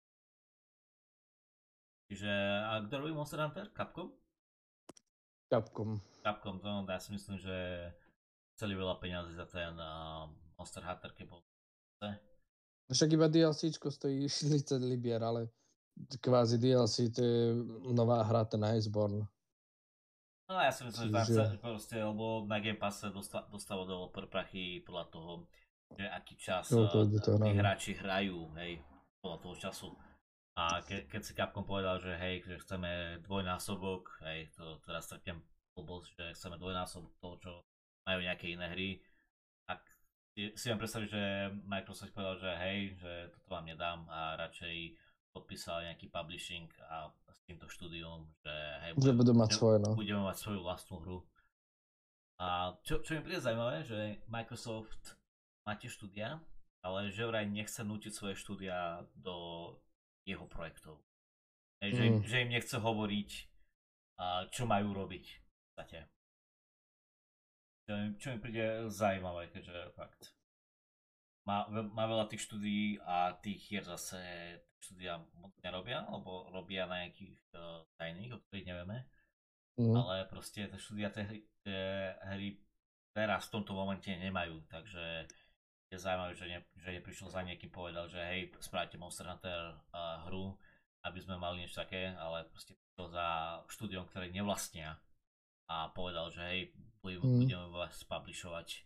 Čiže, a kto robí Monster Hunter? Capcom? Capcom. Capcom, to no, ja si myslím, že chceli veľa peniazy za ten uh, Monster Hunter, keď bol. Však iba DLCčko stojí štyridsať libier, ale kvázi dé el cé to je nová hra, ten Iceborne. No ja si myslím, že tam sa proste, lebo na Game Passe dostáva developer prachy podľa toho, že aký čas uh, tí hráči hrajú, hej, podľa toho času. A ke, keď si Capcom povedal, že hej, že chceme dvojnásobok, hej, to teraz stretnem blbosť, že chceme dvojnásobok toho, čo majú nejaké iné hry, tak si, si viem predstaviť, že Microsoft povedal, že hej, že toto vám nedám a radšej podpísal nejaký publishing a s týmto štúdiom, že hej, budeme, budeme mať svoje, no. budeme mať svoju vlastnú hru. A čo, čo mi príde zaujímavé, že Microsoft má tie štúdia, ale že vraj nechce nútiť svoje štúdia do jeho projektov. Hej, že, mm. im, že im nechce hovoriť, a čo majú robiť. Čo, čo mi príde zaujímavé, keďže fakt má, má veľa tých štúdií a tých hier zase štúdia moc nerobia, alebo robia na nejakých uh, tajných, o ktorých nevieme. Mm. Ale proste tie štúdia tie hry, tie hry teraz v tomto momente nemajú, takže je zaujímavé, že, ne, že neprišiel za niekým povedal, že hej, spravte Monster Hunter uh, hru, aby sme mali niečo také, ale proste prišiel za štúdiom, ktoré nevlastnia a povedal, že hej, budeme, mm. budeme vás publishovať.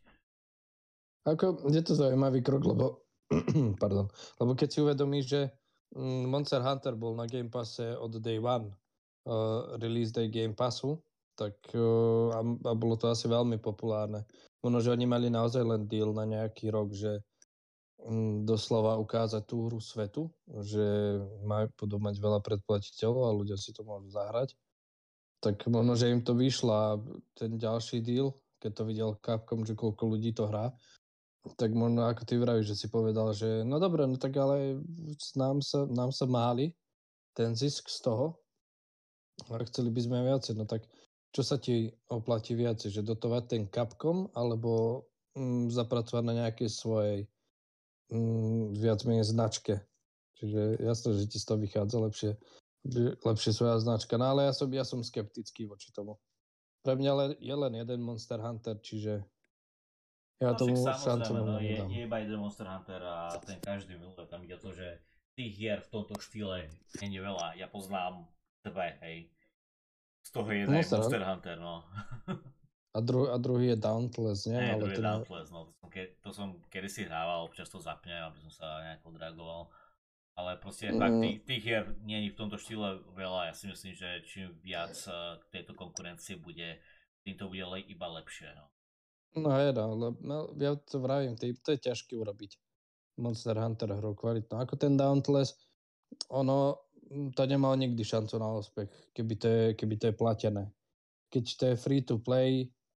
Ako, je to zaujímavý krok, lebo pardon, lebo keď si uvedomíš, že mm, Monster Hunter bol na Game Passe od day one, uh, release day Game Passu, tak uh, a, a bolo to asi veľmi populárne. Možno, že oni mali naozaj len deal na nejaký rok, že mm, doslova ukázať tú hru svetu, že majú, budú mať veľa predplatiteľov a ľudia si to môžu zahrať. Tak možno, že im to vyšlo a ten ďalší deal, keď to videl Capcom, že koľko ľudí to hrá, tak možno ako ty vravíš, že si povedal, že no dobre, no tak ale nám sa, nám sa máli ten zisk z toho a chceli by sme viacej, no tak čo sa ti oplatí viac, že dotovať ten Capcom, alebo mm, zapracovať na nejakej svojej mm, viac menej značke. Čiže jasné, že ti z toho vychádza lepšie, lepšie svoja značka. No ale ja som, ja som skeptický voči tomu. Pre mňa le, je len jeden Monster Hunter, čiže ja no, tomu šancu no, je, je iba jeden Monster Hunter a ten každý miluje. Tam ide to, že tých hier v tomto štýle nie je veľa. Ja poznám dve, hej. Z toho jeden je Monster, Monster Hunter, no. A, dru- a druhý je Dauntless, nie? Nie, ale druhý je ne... Dauntless, no. To som, ke- to som kedysi hrával, občas to zapnem, aby som sa nejak odreagoval. Ale proste mm. fakt, tých, tých hier nie je v tomto štýle veľa. Ja si myslím, že čím viac uh, tejto konkurencie bude, tým to bude le- iba lepšie, no. No hej, no, no, ja to vravím, to je ťažké urobiť. Monster Hunter hru kvalitnú. Ako ten Dauntless, ono to nemal nikdy šancu na úspech, keby to je, keby to je platené. Keď to je free to play,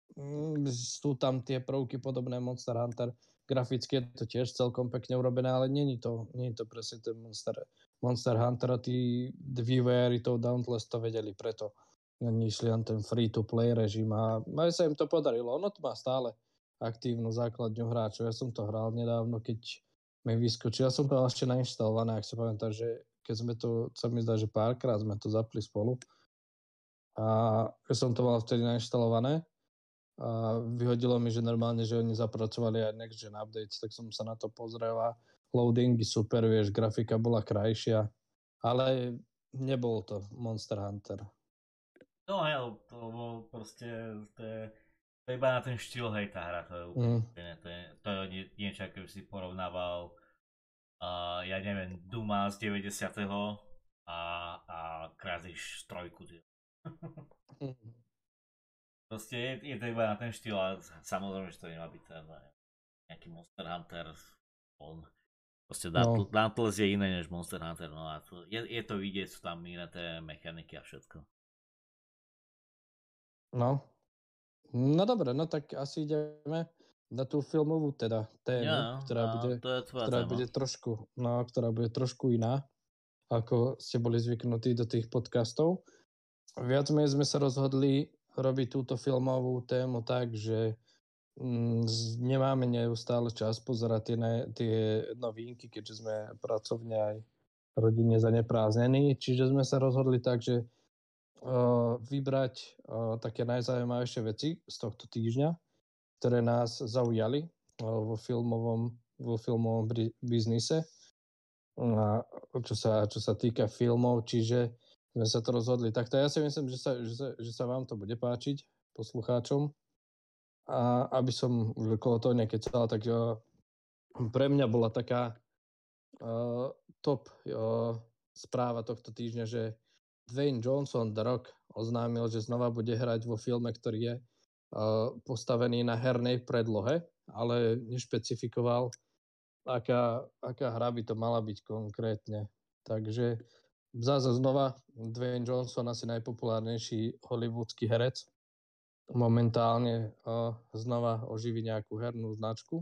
mm, sú tam tie prvky podobné Monster Hunter. Graficky je to tiež celkom pekne urobené, ale není to, nie je to presne ten Monster, Monster Hunter a tí vývojári toho Dauntless to vedeli, preto oni išli len ten free-to-play režim a aj sa im to podarilo. Ono to má stále aktívnu základňu hráčov. Ja som to hral nedávno, keď mi vyskočil. Ja som to mal ešte nainštalované, ak sa pamätám, že keď sme to, sa mi zdá, že párkrát sme to zapli spolu. A ja som to mal vtedy nainštalované a vyhodilo mi, že normálne, že oni zapracovali aj Next Gen Updates, tak som sa na to pozrel a loadingy super, vieš, grafika bola krajšia, ale nebol to Monster Hunter. No hej, to bolo proste, to je, to je iba na ten štýl, hej, tá hra, to je úplne, mm. to je, to je niečo, ako by si porovnával, uh, ja neviem, Duma z deväťdesiateho a, a Crysis trojku. mm. Proste je, je to iba na ten štýl a samozrejme, že to nemá byť ten nejaký Monster Hunter, on proste no. Dauntless je iné než Monster Hunter, no a to, je, je to vidieť, sú tam iné tie mechaniky a všetko. No, no dobre, no tak asi ideme na tú filmovú teda tému, ja, ktorá, bude, ktorá bude trošku, no, ktorá bude trošku iná, ako ste boli zvyknutí do tých podcastov. Viac menej sme sa rozhodli robiť túto filmovú tému tak, že mm, nemáme neustále čas pozerať tie, ne, tie novinky, keďže sme pracovne aj rodine zanepráznení, čiže sme sa rozhodli tak, že Uh, vybrať uh, také najzaujímavejšie veci z tohto týždňa, ktoré nás zaujali uh, vo filmovom, vo filmovom biznise, uh, čo sa, čo sa týka filmov, čiže sme sa to rozhodli takto. Ja si myslím, že sa, že sa, že sa vám to bude páčiť, poslucháčom. A aby som už okolo toho nekecal, tak uh, pre mňa bola taká uh, top uh, správa tohto týždňa, že Dwayne Johnson, The Rock, oznámil, že znova bude hrať vo filme, ktorý je uh, postavený na hernej predlohe, ale nešpecifikoval, aká, aká hra by to mala byť konkrétne. Takže zase znova Dwayne Johnson, asi najpopulárnejší hollywoodský herec, momentálne uh, znova oživí nejakú hernú značku.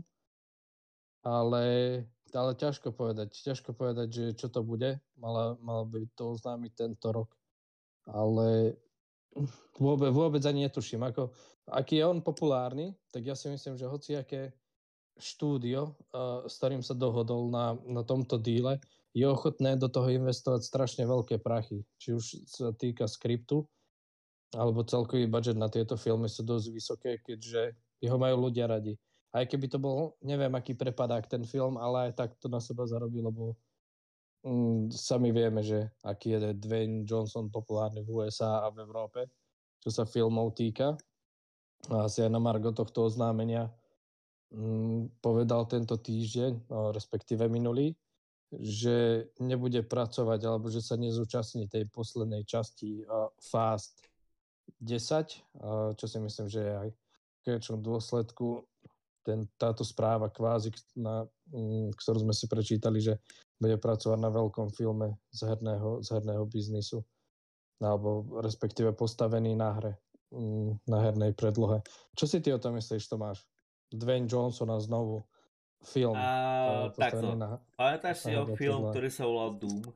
Ale, ale ťažko povedať, ťažko povedať, že čo to bude. Mala, mal by to oznámiť tento rok. Ale vôbec, vôbec ani netuším. Ako, aký je on populárny, tak ja si myslím, že hociaké štúdio, uh, s ktorým sa dohodol na, na tomto díle, je ochotné do toho investovať strašne veľké prachy. Či už sa týka skriptu, alebo celkový budget na tieto filmy sú dosť vysoké, keďže ho majú ľudia radi. Aj keby to bol, neviem, aký prepadák ten film, ale aj tak to na seba zarobí, lebo mm, sami vieme, že aký je Dwayne Johnson populárny v ú es á a v Európe, čo sa filmov týka. A asi aj na margo tohto oznámenia mm, povedal tento týždeň, no, respektíve minulý, že nebude pracovať, alebo že sa nezúčastní tej poslednej časti uh, Fast desať, uh, čo si myslím, že je aj v konečnom dôsledku ten, táto správa kvázi, na, mm, ktorú sme si prečítali, že bude pracovať na veľkom filme z herného, z herného biznisu, alebo respektíve postavený na hre, mm, na hernej predlohe. Čo si ty o tom myslíš, Tomáš? Dwayne Johnson a znovu film. A, takto. Na, pamätáš si o film, predlohe, ktorý sa volal Doom?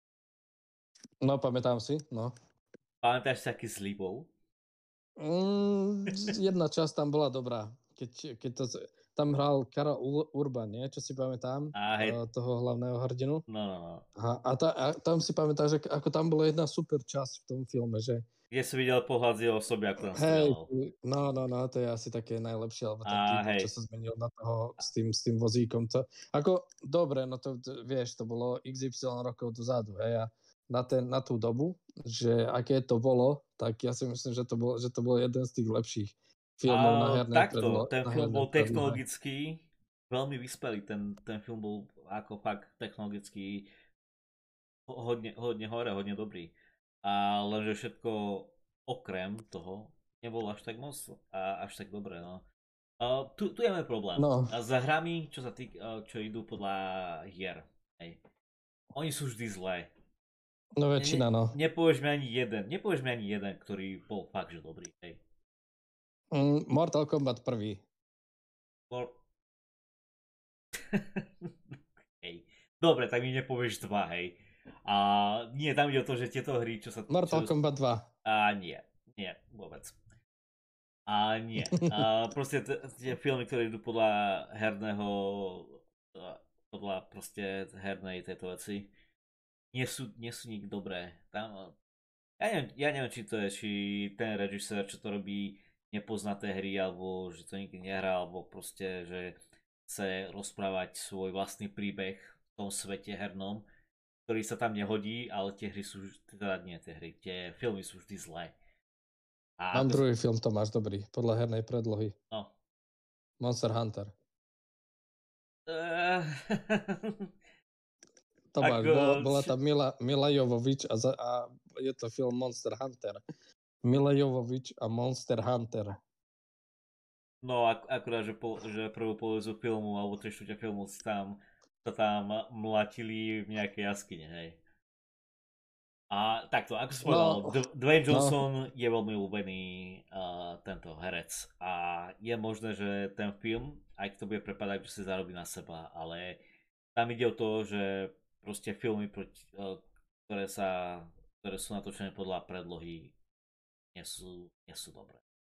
No, pamätám si, no. Pamätáš si, aký zlý bol? Mm, jedna časť tam bola dobrá. Keď, keď to, tam hral Karol Urban, nie? Čo si pamätám? Uh, toho hlavného hrdinu. No, no, no. A, a, tá, a tam si pamätáš, že ako tam bola jedna super časť v tom filme, že... Kde si videl pohľad z jeho osoby, ako tam strieľal. No, no, no, to je asi také najlepšie, alebo ten týpek, čo sa zmenil na toho s tým, s tým vozíkom. To, ako, dobre, no to, to, vieš, to bolo iks ypsilon rokov dozadu, hej, a na, ten, na tú dobu, že aké to bolo, tak ja si myslím, že to bol, že to bol jeden z tých lepších filmov na hernej takto, predlo- ten film bol technologicky veľmi vyspelý, ten, ten film bol ako fakt technologicky hodne, hodne hore, hodne dobrý. A lenže všetko okrem toho nebolo až tak moc a až tak dobré, no. Uh, tu, tu je môj problém. No. A za hrami, čo sa tý, uh, čo idú podľa hier, hej. Oni sú vždy zlé. No väčšina, no. Ne, nepovieš mi ani jeden, nepovieš mi ani jeden, ktorý bol fakt, že dobrý, hej. Mm, Mortal Kombat prvý. Mor... hej. Dobre, tak mi nepovieš dva, hej. A nie, tam ide o to, že tieto hry, čo sa... Mortal čo... Kombat dva. A nie, nie, vôbec. A nie. A proste t- tie filmy, ktoré idú podľa herného, podľa proste hernej tejto veci, nie sú, nie sú nik dobré. Tam, ja, neviem, ja neviem, či to je, či ten režisér, čo to robí, nepozná tie hry, alebo že to nikdy nehrá, alebo proste, že chce rozprávať svoj vlastný príbeh v tom svete hernom, ktorý sa tam nehodí, ale tie hry sú, teda nie tie hry, tie filmy sú vždy zlé. A Mám druhý film, to máš dobrý, podľa hernej predlohy. No. Monster Hunter. Uh... to máš, bola, bola tam Mila, Mila Jovovič a, za, a je to film Monster Hunter. Mila Jovovič a Monster Hunter. No, ak, akurát, že, po, že prvú polovicu filmu, alebo tri štvrte filmu tam, sa tam mlatili v nejakej jaskyne, hej. A takto, ako som povedal, no, Dwayne Johnson no. je veľmi ľúbený uh, tento herec a je možné, že ten film, aj keď to bude prepadať, že si zarobí na seba, ale tam ide o to, že proste filmy, uh, ktoré, sa, ktoré sú natočené podľa predlohy, nie sú, nie sú dobré.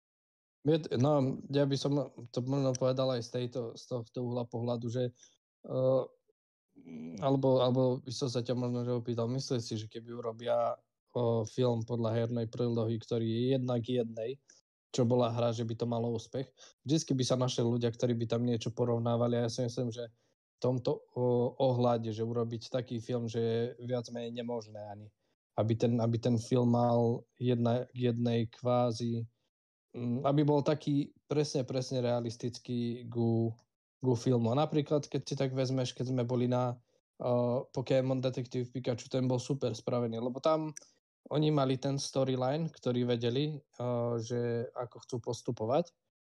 No, ja by som to možno povedal aj z tejto, z tohto uhla pohľadu, že uh, Alebo, alebo by som sa ťa možno že opýtal, myslíš si, že keby urobia o, film podľa hernej prílohy, ktorý je jednak jednej, čo bola hra, že by to malo úspech, vždycky by sa našli ľudia, ktorí by tam niečo porovnávali a ja si myslím, že v tomto o, ohľade, že urobiť taký film, že je viac menej nemožné ani. Aby ten, aby ten film mal jedna, jednej kvázi, aby bol taký presne, presne realistický ku ku filmu. Napríklad, keď si tak vezmeš, keď sme boli na uh, Pokémon Detective Pikachu, ten bol super spravený, lebo tam oni mali ten storyline, ktorý vedeli, uh, že ako chcú postupovať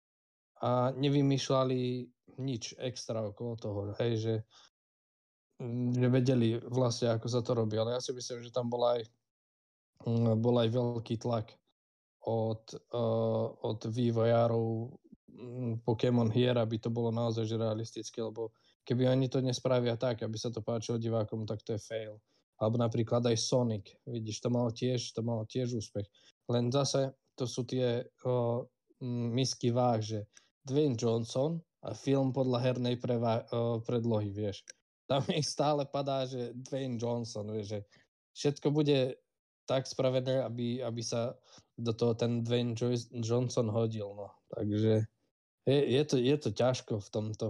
a nevymýšľali nič extra okolo toho, hej, že, že vedeli vlastne, ako sa to robí. Ale ja si myslím, že tam bol aj, bol aj veľký tlak od, uh, od vývojárov Pokémon hier, aby to bolo naozaj že realistické, lebo keby oni to nespravia tak, aby sa to páčilo divákom, tak to je fail. Alebo napríklad aj Sonic, vidíš, to malo tiež, to malo tiež úspech. Len zase to sú tie o, misky váh, že Dwayne Johnson a film podľa hernej preva- o, predlohy, vieš. Tam ich stále padá, že Dwayne Johnson, vieš, že všetko bude tak spravené, aby, aby sa do toho ten Dwayne Johnson hodil, no. Takže je, je, to, je to ťažko v tomto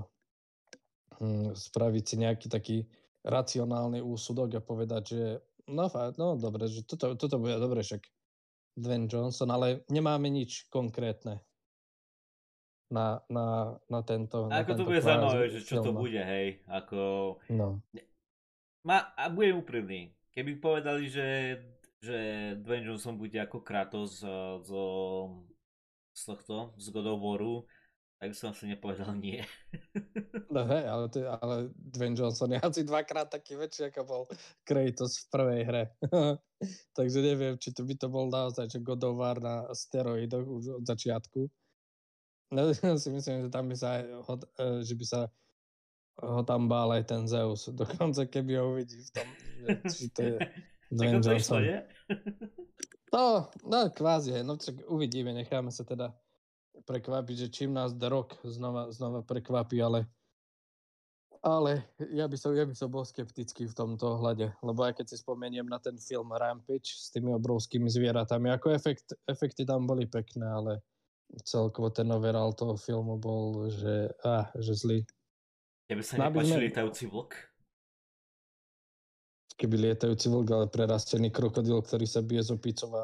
hm, spraviť si nejaký taký racionálny úsudok a povedať, že no, no dobre, že toto, toto bude dobre, však Dwayne Johnson, ale nemáme nič konkrétne na, na, na tento Ako na to tento bude zaujímavé, že čo film. to bude, hej, ako... No. Ma, a budem úprimný, keby povedali, že, že Dwayne Johnson bude ako Kratos z, z, z tohto, z God of Waru, tak som si nepovedal nie. No hej, ale, to, ale Dwayne Johnson je asi dvakrát taký väčší, ako bol Kratos v prvej hre. Takže neviem, či to by to bol naozaj, že God of War na steroidoch už od začiatku. No, ja si myslím, že tam by sa, že by sa ho tam bál aj ten Zeus. Dokonca keby ho uvidí v tom, že či to je Dwayne to Johnson. Išlo, nie? No, no kvázi, no čak uvidíme, necháme sa teda prekvapiť, že čím nás The Rock znova, znova prekvapí, ale ale ja by som, ja by som bol skeptický v tomto ohľade, lebo aj keď si spomeniem na ten film Rampage s tými obrovskými zvieratami, ako efekt, efekty tam boli pekné, ale celkovo ten overall toho filmu bol, že, ah, že zlý. Tebe sa nepáčil sme... lietajúci vlk? Keby lietajúci vlk, ale prerastený krokodil, ktorý sa bije z opicov a...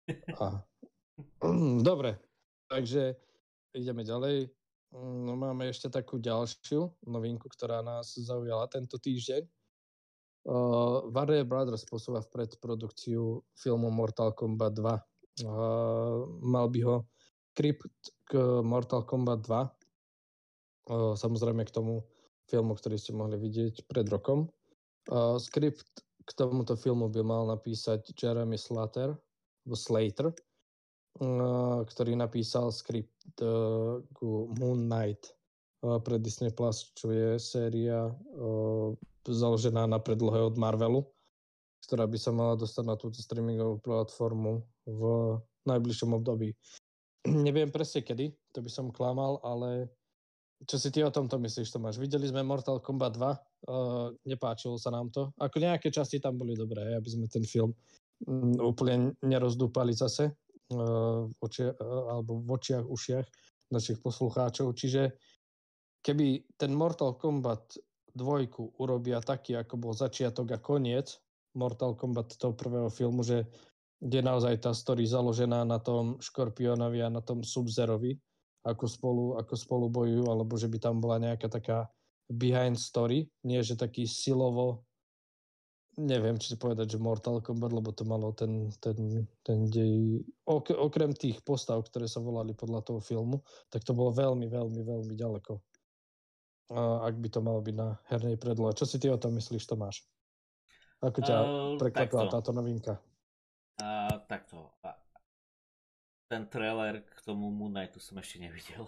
Dobre, takže ideme ďalej. No, máme ešte takú ďalšiu novinku, ktorá nás zaujala tento týždeň. Uh, Warner Brothers posúva vpred produkciu filmu Mortal Kombat dva. Uh, mal by ho skript k Mortal Kombat dva. Uh, samozrejme k tomu filmu, ktorý ste mohli vidieť pred rokom. Uh, skript k tomuto filmu by mal napísať Jeremy Slater, alebo Slater. ktorý napísal skript ku Moon Knight pre Disney Plus, čo je séria založená na predlohe od Marvelu, ktorá by sa mala dostať na túto streamingovú platformu v najbližšom období. Neviem presne kedy, to by som klamal, ale čo si ty o tomto myslíš, Tomáš? Videli sme Mortal Kombat dva, uh, nepáčilo sa nám to. Ako nejaké časti tam boli dobré, aby sme ten film um, úplne nerozdúpali zase uh, v oči, uh, alebo v očiach, ušiach našich poslucháčov. Čiže keby ten Mortal Kombat dvojku urobia taký, ako bol začiatok a koniec Mortal Kombat toho prvého filmu, že je naozaj tá story založená na tom Škorpiónovi a na tom Sub-Zerovi, ako spolu, ako spolu bojujú, alebo že by tam bola nejaká taká behind story, nie že taký silovo, neviem, či si povedať, že Mortal Kombat, lebo to malo ten, ten, ten dej, ok, okrem tých postav, ktoré sa volali podľa toho filmu, tak to bolo veľmi, veľmi, veľmi ďaleko. A ak by to malo byť na hernej predlohe. Čo si ty o tom myslíš, Tomáš? Ako ťa uh, prekvapila táto novinka? Uh, takto. Ten trailer k tomu Moon Knightu som ešte nevidel.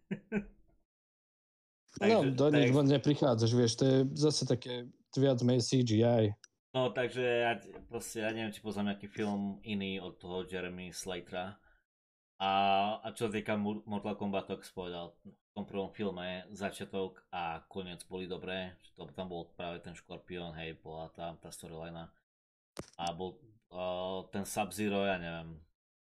takže, no, do nich tak... neprichádzaš, vieš, to je zase také viac menej C G I. No, takže ja proste, ja neviem, či poznám nejaký film iný od toho Jeremy Slatera. A, a čo sa týka Mortal Kombat, tak spovedal, v tom prvom filme začiatok a koniec boli dobré. To, tam bol práve ten Škorpión, hej, bola tam tá storyline. A bol uh, ten Sub-Zero, ja neviem.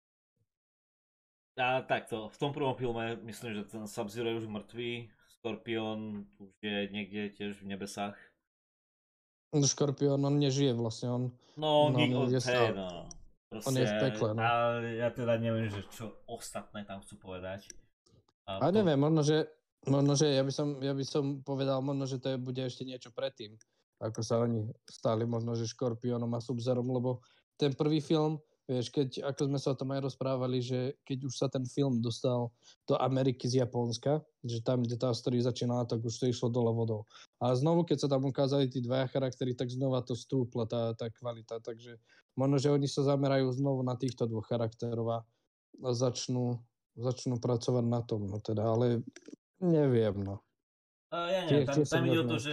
A takto, v tom prvom filme myslím, že ten Sub-Zero je už mŕtvý, Skorpión už je niekde tiež v nebesách. Škorpión, on nežije vlastne, on... No, on, on, je, hej, no. Proste, on je v pekle, no. A ja teda neviem, že čo ostatné tam chcú povedať. A, a neviem, po... možno, že, možno, že ja by som, ja by som povedal, možno, že to bude ešte niečo predtým, ako sa oni stali, možno, že Škorpiónom a Sub-Zerom, lebo ten prvý film, vieš, keď, ako sme sa o tom aj rozprávali, že keď už sa ten film dostal do Ameriky z Japonska, že tam, kde tá story začínala, tak už to išlo dole vodou. A znovu, keď sa tam ukázali tí dvaja charaktery, tak znova to stúpla tá, tá kvalita. Takže možno, že oni sa zamerajú znovu na týchto dvoch charakterov a začnú, začnú pracovať na tom, no teda, ale neviem, no. Uh, ja neviem, tam, tam ide o to, že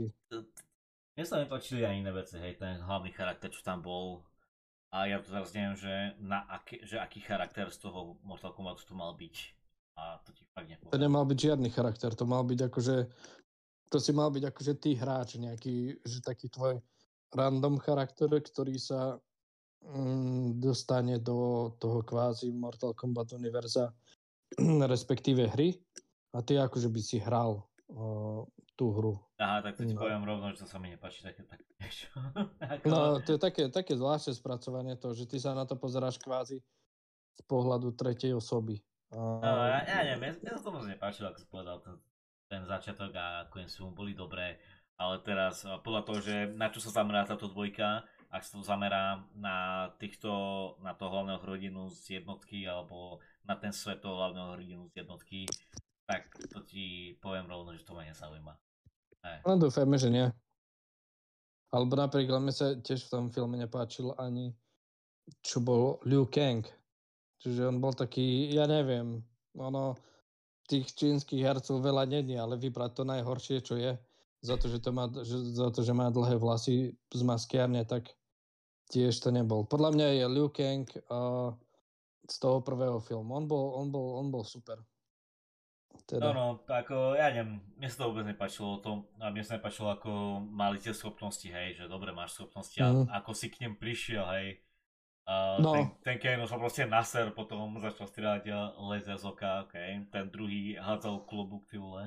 mne sa nepáčili aj iné veci, hej, ten hlavný charakter, čo tam bol. A ja to teraz neviem, že, na aký, že aký charakter z toho Mortal Kombatu to mal byť. A to ti fakt nepoviem. To nemal byť žiadny charakter, to mal byť akože, to si mal byť akože ty hráč, nejaký, že taký tvoj random charakter, ktorý sa mm, dostane do toho kvázi Mortal Kombat univerza, respektíve hry. A ty akože by si hral o, tú hru. Aha, tak to ti no. poviem rovno, že to sa mi nepáči také tak niečo. Ako... No, to je také, také zvláštne spracovanie to, že ty sa na to pozeráš kvázi z pohľadu tretej osoby. A... No, ja, ja neviem, ja sa to moc nepáčilo, ako si povedal, ten, ten začiatok a koniec filmu boli dobré, ale teraz podľa toho, že na čo sa zamerá táto dvojka, ak sa to zamerá na týchto, na toho hlavného hrdinu z jednotky, alebo na ten svet toho hlavného hrdinu z jednotky, tak to ti poviem rovno, že to ma nezaujíma. No dúfajme, že nie. Alebo napríklad mi sa tiež v tom filme nepáčil ani čo bol Liu Kang. Čiže on bol taký, ja neviem, ono tých čínskych hercov veľa není, ale vybrať to najhoršie, čo je, za to, že, to má, že, za to, že má dlhé vlasy z maskiarne, tak tiež to nebol. Podľa mňa je Liu Kang uh, z toho prvého filmu. On bol, on bol, on bol super. Teda. No, no, ako, ja neviem, mne sa to vôbec nepáčilo o tom, a mne sa nepáčilo, ako mali tie schopnosti, hej, že dobre máš schopnosti, mm. a ako si k nim prišiel, hej. Uh, no. Ten, ten Kano sa proste naser, potom začal strieľať laser z oka, okay. Ten druhý hádzal klobúk, ty vole.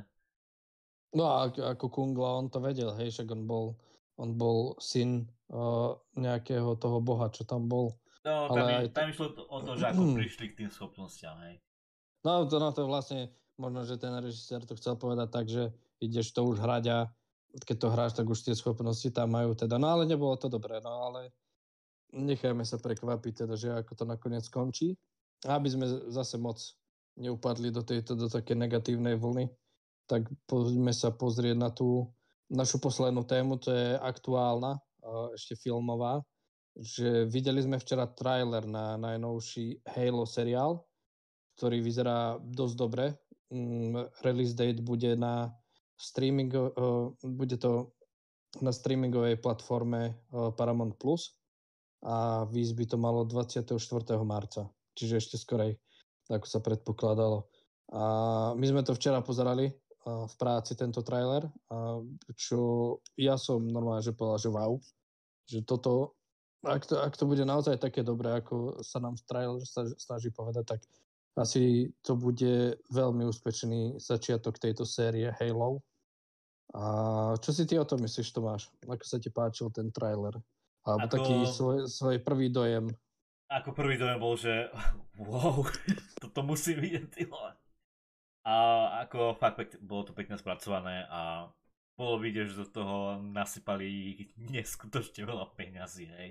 No a ako Kung Lao, on to vedel, hej, však on bol, on bol syn uh, nejakého toho boha, čo tam bol. No, tam, ale je, tam išlo to, o to, že ako prišli k tým schopnostiam, hej. No, to na to vlastne možno, že ten režisér to chcel povedať tak, že ideš to už hrať a keď to hráš, tak už tie schopnosti tam majú teda. No ale nebolo to dobré, no ale nechajme sa prekvapiť teda, že ako to nakoniec skončí. Aby sme zase moc neupadli do tejto, do také negatívnej vlny, tak poďme sa pozrieť na tú našu poslednú tému, to je aktuálna, ešte filmová. že videli sme včera trailer na najnovší Halo seriál, ktorý vyzerá dosť dobre. Mm, release date bude na streaming, uh, bude to na streamingovej platforme uh, Paramount Plus a výjsť by to malo dvadsiateho štvrtého marca, čiže ešte skorej, ako sa predpokladalo. A my sme to včera pozerali uh, v práci, tento trailer, uh, čo ja som normálne, že povedal, že wow, že toto, ak to, ak to bude naozaj také dobré, ako sa nám v trailer snaží povedať, tak asi to bude veľmi úspešný začiatok tejto série Halo. A čo si ty o tom myslíš, Tomáš? Ako sa ti páčil ten trailer? Alebo ako... taký svoj, svoj prvý dojem? Ako prvý dojem bol, že wow, toto musím vidieť, ty vole. A ako fakt pek, bolo to pekne spracované a bolo vidieť, že do toho nasypali neskutočne veľa peňazí, hej.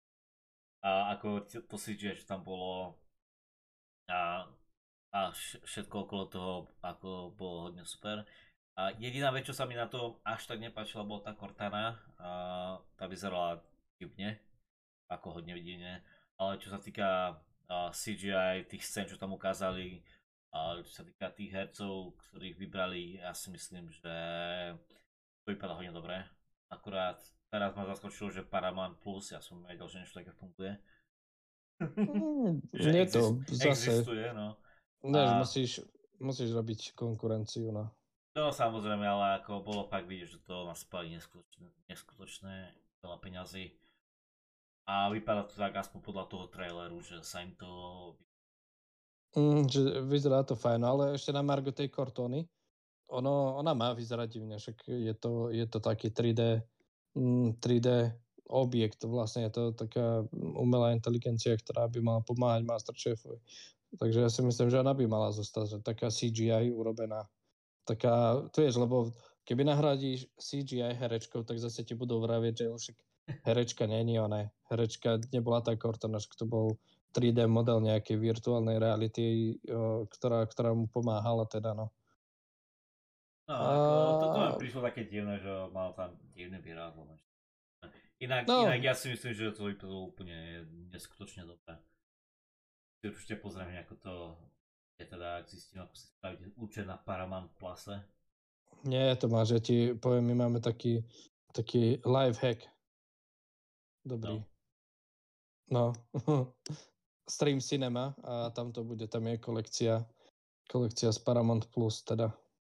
A ako to si že tam bolo a, a všetko okolo toho ako bolo hodne super. A jediná vec, čo sa mi na to až tak nepáčila, bola tá Cortana. A tá vyzerala divne, ako hodne divne. Ale čo sa týka uh, C G I, tých scén, čo tam ukázali, uh, čo sa týka tých hercov, ktorých vybrali, ja si myslím, že to vypadá hodne dobre. Akurát teraz ma zaskočilo, že Paramount Plus, ja som vedel, že niečo také funguje. Mm, že nie exist, to zase. Existuje, no. Než a... musíš, musíš robiť konkurenciu, no. No samozrejme, ale ako bolo fakt vidieť, že to naspali neskutočné, neskutočné veľa peňazí. A vypadá to tak aspoň podľa toho traileru, že sa im to... Mm, že vyzerá to fajn, ale ešte na margo tej Cortony, ono, ona má vyzerať divne, však je to, je to taký tri dé, mm, tri dé objekt, vlastne je to taká umelá inteligencia, ktorá by mala pomáhať Masterchefovi. Takže ja si myslím, že ona by mala zostať, že taká C G I urobená. Taká, to vieš, lebo keby nahradíš C G I herečkou, tak zase ti budú vravieť, že už herečka není ona. Herečka nebola tá Cortana, že to bol tri dé model nejakej virtuálnej reality, ktorá, ktorá mu pomáhala teda, no. No, ako, a... toto mi prišlo také divné, že mal tam divné výrazlo. Inak, no. inak ja si myslím, že to vypadalo úplne neskutočne dobré. Si určite pozrieme, ako to je teda, ak zistím, ako si spravíte účet na Paramount Pluse. Nie, Tomáš, ja ti poviem, my máme taký, taký life hack. Dobrý. No. no. Stream Cinema a tam to bude, tam je kolekcia, kolekcia z Paramount Plus, teda.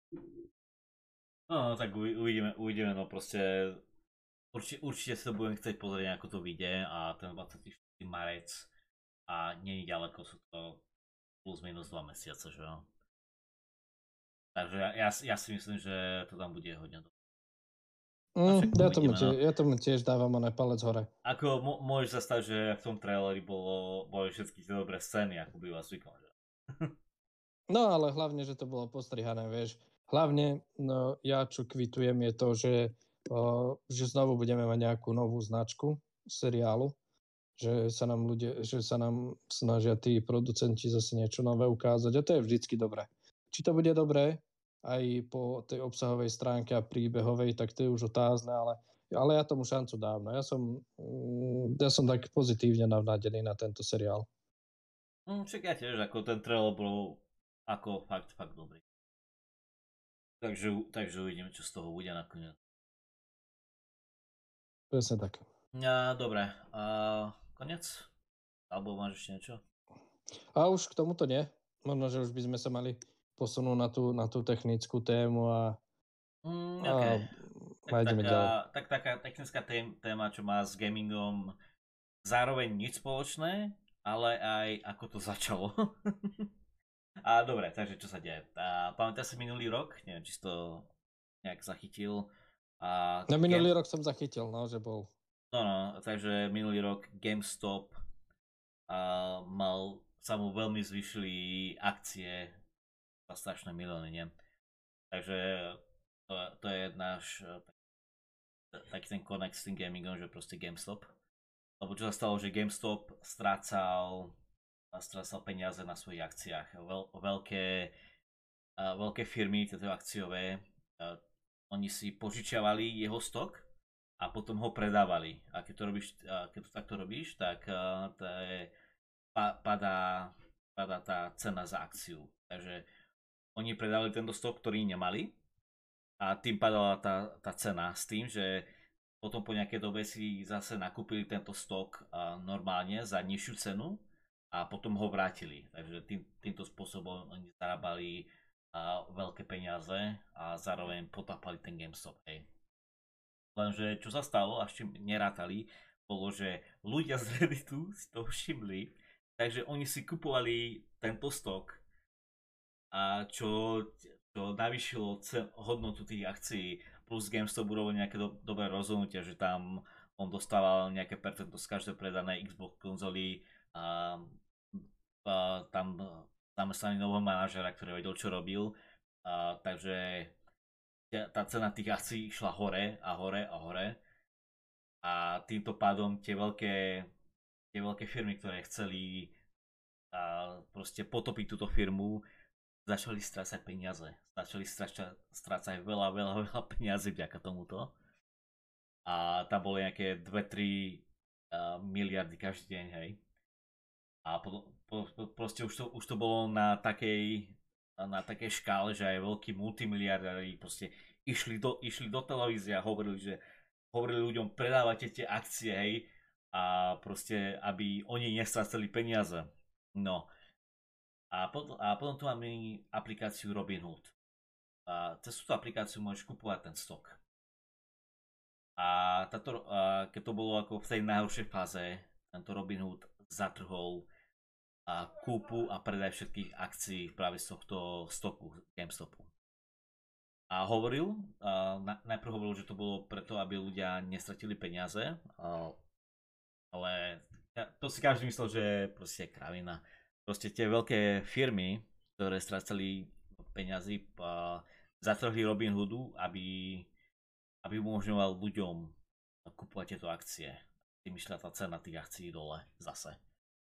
No, tak uvidíme, uvidíme, no proste určite, určite si to budem chcieť pozrieť, ako to vyjde a ten dvadsiateho štvrtého marec a nie je ďaleko, sú to plus minus dva mesiace, že jo. Takže ja, ja, ja si myslím, že to tam bude hodne dobré. Mm, ja, tomu tie, no. ja tomu tiež dávam oné palec hore. Ako m- môžeš sa stať, že v tom traileri bolo, boli všetky tie dobré scény, ako by vás zvykol, že? No ale hlavne, že to bolo postrihané, vieš. Hlavne, no, ja čo kvitujem je to, že, o, že znovu budeme mať nejakú novú značku seriálu. Že sa nám ľudia, že sa nám snažia tí producenti zase niečo nové ukázať a to je vždycky dobré. Či to bude dobré aj po tej obsahovej stránke a príbehovej, tak to je už otázne, ale, ale ja tomu šancu dám. Ja som, ja som tak pozitívne navnadený na tento seriál. No, však ja tiež, ako ten trailer bol ako fakt, fakt dobrý. Takže, takže uvidíme, čo z toho bude nakoniec. Presne tak. Ja, dobre. Uh... Konec? Alebo máš ešte niečo? A už k tomuto nie. Možno, že už by sme sa mali posunúť na tú, na tú technickú tému a, mm, okay. a tak, ideme taká, ďalej. Tak taká technická téma, čo má s gamingom zároveň nič spoločné, ale aj ako to začalo. A dobre, takže čo sa deje? Pamätáš si minulý rok? Neviem, či si to nejak zachytil. A Na minulý game... rok som zachytil, no, že bol. No, no, takže minulý rok GameStop uh, mal, sa mu veľmi zvýšili akcie za strašné milióny, nie? Takže to, to je náš taký ten connect s tým gamingom, že proste GameStop. Lebo čo sa stalo, že GameStop strácal, strácal peniaze na svojich akciách. Veľ, veľké, uh, veľké firmy, tieto akciové, uh, oni si požičiavali jeho stok a potom ho predávali. A keď to, robíš, keď to takto robíš, tak to je, padá, padá tá cena za akciu. Takže oni predávali tento stok, ktorý nemali a tým padala tá, tá cena s tým, že potom po nejakej dobe si zase nakúpili tento stok normálne za nižšiu cenu a potom ho vrátili. Takže tým, týmto spôsobom oni zarábali a veľké peniaze a zároveň potápali ten GameStop, hej. Lenže čo sa stalo, až čím nerátali, bolo, že ľudia z Redditu si to všimli, takže oni si kupovali tento stok, a čo, čo navýšilo cen, hodnotu tých akcií, plus GameStop urobil nejaké do, dobré rozhodnutie, že tam on dostával nejaké percento z každej predanej Xbox konzoly a, a tam zamestnaný nového manažera, ktorý vedel, čo robil, a, takže tá cena tých akcií išla hore a hore a hore a týmto pádom tie veľké, tie veľké firmy, ktoré chceli a, proste potopiť túto firmu, začali strácať peniaze. Začali strácať, strácať veľa, veľa, veľa peniazy vďaka tomuto. A tam boli nejaké dve tri uh, miliardy každý deň, hej. A po, po, po, proste už to, už to bolo na takej, na takej škále, že aj veľkí multimiliardári proste išli do, išli do televízie a hovorili, že hovorili ľuďom, predávate tie akcie, hej, a proste, aby oni nestrácali peniaze. No. A potom, a potom tu máme aplikáciu Robinhood. A cez túto aplikáciu môžeš kupovať ten stok. A, táto, a keď to bolo ako v tej najhoršej fáze, tento Robinhood zatrhol a kúpu a predaj všetkých akcií práve z tohto stoku GameStopu. A hovoril, a na, najprv hovoril, že to bolo preto, aby ľudia nestratili peniaze, a, ale to si každý myslel, že proste je kravina. Proste tie veľké firmy, ktoré strácali peniazy, a, zatrhli Robinhoodu, aby, aby umožňoval ľuďom kupovať tieto akcie. Tým išla tá cena tých akcií dole zase.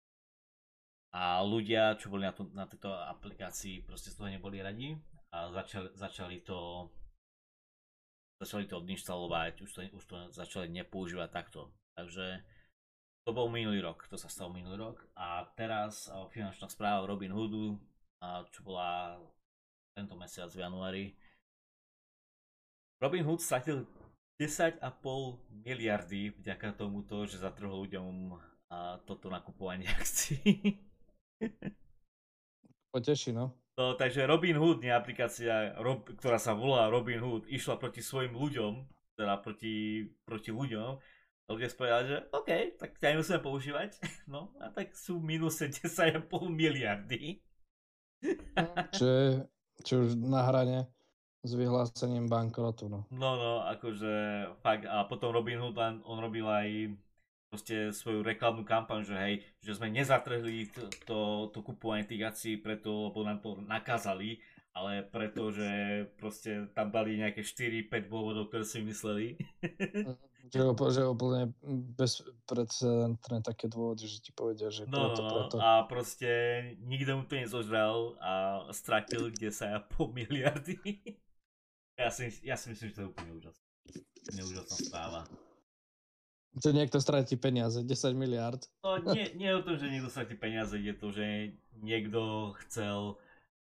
A ľudia, čo boli na, to, na tejto aplikácii, proste z toho neboli radi a začali, začali to začali to odinštalovať, už to, už to začali nepoužívať takto. Takže to bol minulý rok, to sa stalo minulý rok a teraz finančná správa Robinhoodu, čo bola tento mesiac v januári, Robinhood stratil desať a pol miliardy vďaka tomuto, že zatrhol ľuďom toto nakupovanie akcií. Poteší, no. No, takže Robinhood, nie aplikácia, Rob, ktorá sa volá Robinhood, išla proti svojim ľuďom, teda proti, proti ľuďom. A ľudia spovedali, že OK, tak ťa nemusíme používať. No, a tak sú minuse desať a pol miliardy. Čo je, čo už na hrane s vyhlásením bankrotu, no. No, no, akože fakt. A potom Robinhood, on robil aj proste svoju reklamnú kampaň, že hej, že sme nezatrhli to, to, to kupovanie tých akcií preto, lebo nám to nakázali, ale preto, že proste tam dali nejaké štyri päť dôvodov, ktoré si mysleli. Že, že úplne bezprecedentné také dôvody, že ti povedia, že no, preto, preto. A proste nikto mu to nezožral a stratil desať a pol miliardy. Ja si, ja si myslím, že to je úplne úžasné. Neúžasná správa. Že niekto stratí peniaze, desať miliárd. No nie, nie o tom, že niekto stratí peniaze, je to, že niekto chcel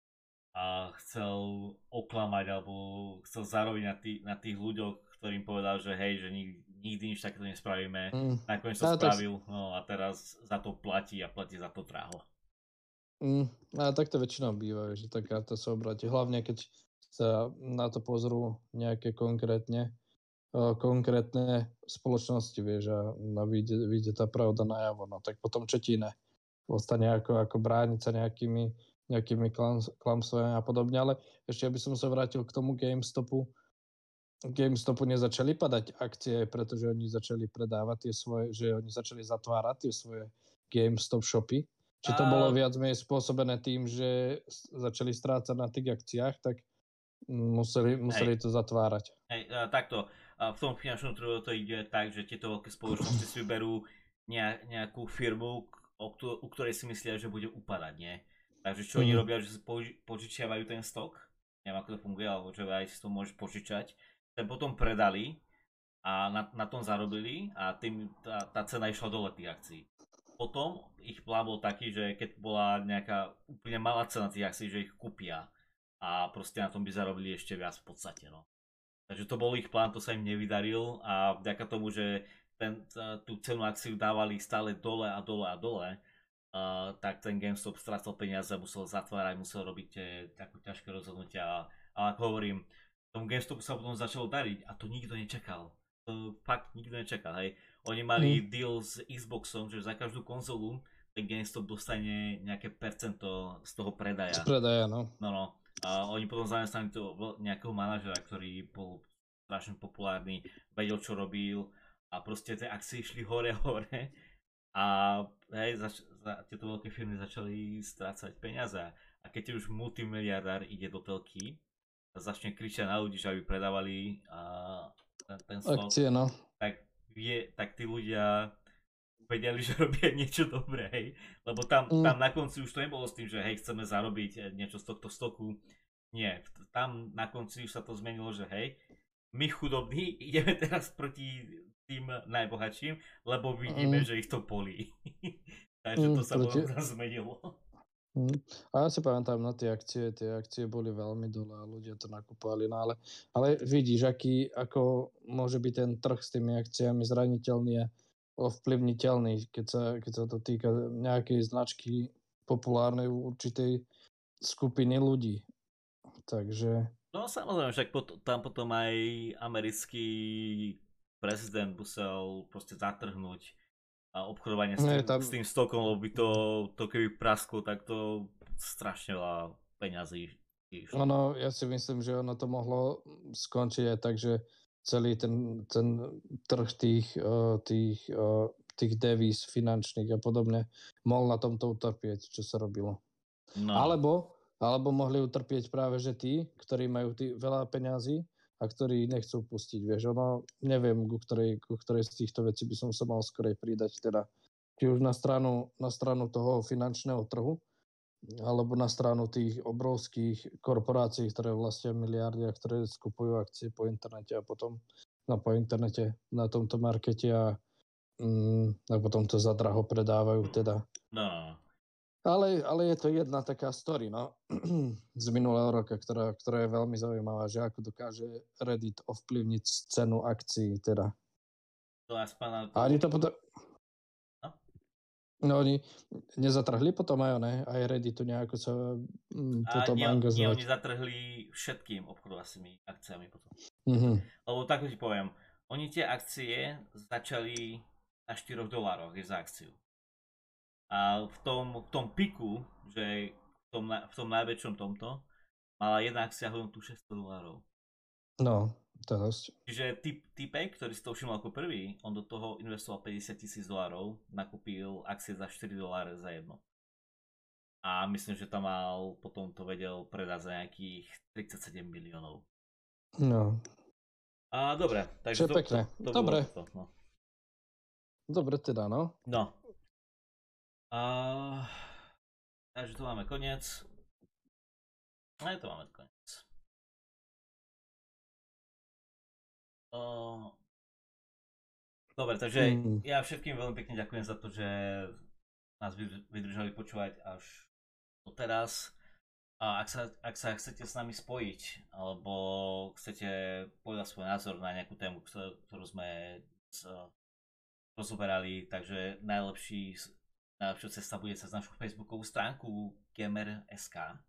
a chcel oklamať alebo chcel zarobiť na, tý, na tých ľuďoch, ktorým povedal, že hej, že nikdy, nikdy nič takéto nespravíme. Mm. Nakoniec to spravil, no a teraz za to platí a platí za to dráho. Mm. A tak to väčšinou býva, že takáto sa obráti. Hlavne keď sa na to pozrú nejaké konkrétne konkrétne spoločnosti, vieš, a vyjde, vyjde tá pravda najavo, no tak potom čo ti iné? Ostane ako, ako brániť sa nejakými, nejakými klams, klamstvami a podobne, ale ešte aby som sa vrátil k tomu GameStopu. GameStopu nezačali padať akcie, pretože oni začali predávať tie svoje, že oni začali zatvárať tie svoje GameStop shopy. Či to a... bolo viac menej spôsobené tým, že začali strácať na tých akciách, tak museli, museli to zatvárať. Hej, takto. A v tom finančnom trhu to ide tak, že tieto veľké spoločnosti si vyberú nejakú firmu, u ktorej si myslia, že bude upadať, nie? Takže čo mm. oni robia, že si požičiavajú ten stok, neviem ako to funguje, alebo že aj si to môžeš požičať, ten potom predali a na, na tom zarobili a tým tá, tá cena išla dole tých akcií. Potom ich plán bol taký, že keď bola nejaká úplne malá cena tých akcií, že ich kúpia a proste na tom by zarobili ešte viac v podstate, no. Takže to bol ich plán, to sa im nevydaril a vďaka tomu, že ten, tú cenu akciu dávali stále dole a dole a dole, uh, tak ten GameStop strácal peniaze, musel zatvárať, musel robiť také ťažké rozhodnutia. Ale ako hovorím, tomu GameStopu sa potom začalo dariť a to nikto nečakal. To fakt nikto nečakal, hej. Oni mali mm. deal s Xboxom, že za každú konzolu ten GameStop dostane nejaké percento z toho predaja. Z predaja, no. No, no. A oni potom zamestnali to nejakého manažera, ktorý bol strašne populárny, vedel, čo robil a proste tie akcie išli hore a hore a hej, zač- za, tieto veľké firmy začali strácať peniaze. A keď už multimiliardár ide do telky a začne kričať na ľudí, že aby predávali a ten, ten stok, akcie, no. tak, vie, tak tí ľudia vedeli, že robia niečo dobré, hej. Lebo tam, mm. tam na konci už to nebolo s tým, že hej, chceme zarobiť niečo z tohto stoku. Nie, tam na konci už sa to zmenilo, že hej, my chudobní ideme teraz proti tým najbohatším, lebo vidíme, mm. že ich to bolí. Takže to mm, sa proti... potom zmenilo. Mm. A ja si pamätám na tie akcie, tie akcie boli veľmi dole a ľudia to nakúpali, no ale, ale vidíš, aký, ako môže byť ten trh s tými akciami zraniteľný a ovplyvniteľný, keď sa, keď sa to týka nejakej značky populárnej určitej skupiny ľudí. Takže... No samozrejme, však pot- tam potom aj americký prezident musel proste zatrhnúť a obchodovanie s tým, tam... s tým stokom, lebo by to, to keby prasklo, tak to strašne veľa peňazí išlo. Ono, ja si myslím, že ono to mohlo skončiť aj tak, že celý ten, ten trh tých, tých, tých devíz finančných a podobne mohol na tomto utrpieť, čo sa robilo. No. Alebo, alebo mohli utrpieť práve, že tí, ktorí majú tí, veľa peňazí a ktorí nechcú pustiť, vieš. Ono, neviem, ku ktorej, ku ktorej z týchto vecí by som sa mal skorej pridať, teda či už na stranu, na stranu toho finančného trhu, alebo na stranu tých obrovských korporácií, ktoré vlastnia miliardy a ktoré skupujú akcie po internete a potom no, po internete na tomto markete a, mm, a potom to zadraho predávajú teda. No. Ale, ale je to jedna taká story, no, z minulého roka, ktorá, ktorá je veľmi zaujímavá, že ako dokáže Reddit ovplyvniť cenu akcií, teda. To aspoň... A oni to potom... No oni nezatrhli potom aj ne? Aj Redditu nejako sa mm, potom angažovať. Nie, oni zatrhli všetkým obchodovacími akciami potom. Mm-hmm. Lebo takto ti poviem, oni tie akcie začali na štyroch dolároch je za akciu. A v tom, v tom piku, že v tom, v tom najväčšom tomto, mala jedna akcia hodnotu šesťsto dolárov. No, to je dosť. Čiže typ, typek, ktorý si to všimol ako prvý, on do toho investoval päťdesiat tisíc dolárov, nakúpil akcie za štyri doláre za jedno. A myslím, že tam mal, potom to vedel predať za nejakých tridsaťsedem miliónov. No. A dobre, takže to, pekné. To, to dobre. To, no. Dobre teda, no. No. A... Takže tu máme koniec. A to máme koniec. Uh, dobre, takže mm. ja všetkým veľmi pekne ďakujem za to, že nás vydržali počúvať až do teraz. A ak sa, ak sa chcete s nami spojiť, alebo chcete povedať svoj názor na nejakú tému, ktorú, ktorú sme rozoberali, takže najlepší, najlepšia cesta bude cez našu facebookovú stránku gamer bodka es ká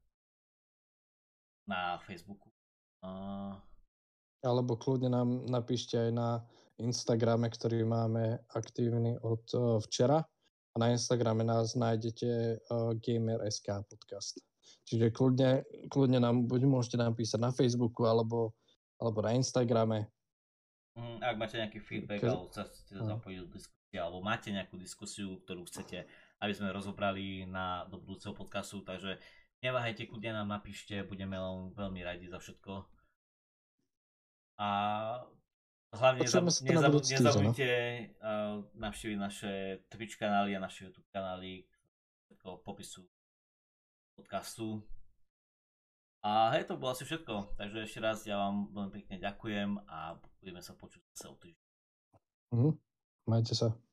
na Facebooku. Uh, Alebo kľudne nám napíšte aj na Instagrame, ktorý máme aktívny od uh, včera. A na Instagrame nás nájdete uh, gamer bodka es ká podcast. Čiže kľudne, kľudne nám buď môžete napísať na Facebooku, alebo, alebo na Instagrame. Mm, ak máte nejaký feedback, Ke... alebo sa chcete zapojiť do diskusie, alebo máte nejakú diskusiu, ktorú chcete, aby sme rozobrali na do budúceho podcastu, takže neváhajte, kľudne nám napíšte, budeme veľmi radi za všetko. A hlavne nezab- nezab- nezabudnite uh, navštíviť naše Twitch kanály a naše YouTube kanály všetko popisu podcastu. A hej, to bolo asi všetko. Takže ešte raz ja vám veľmi pekne ďakujem a budeme sa počuť zase o týždeň. Mhm. Majte sa.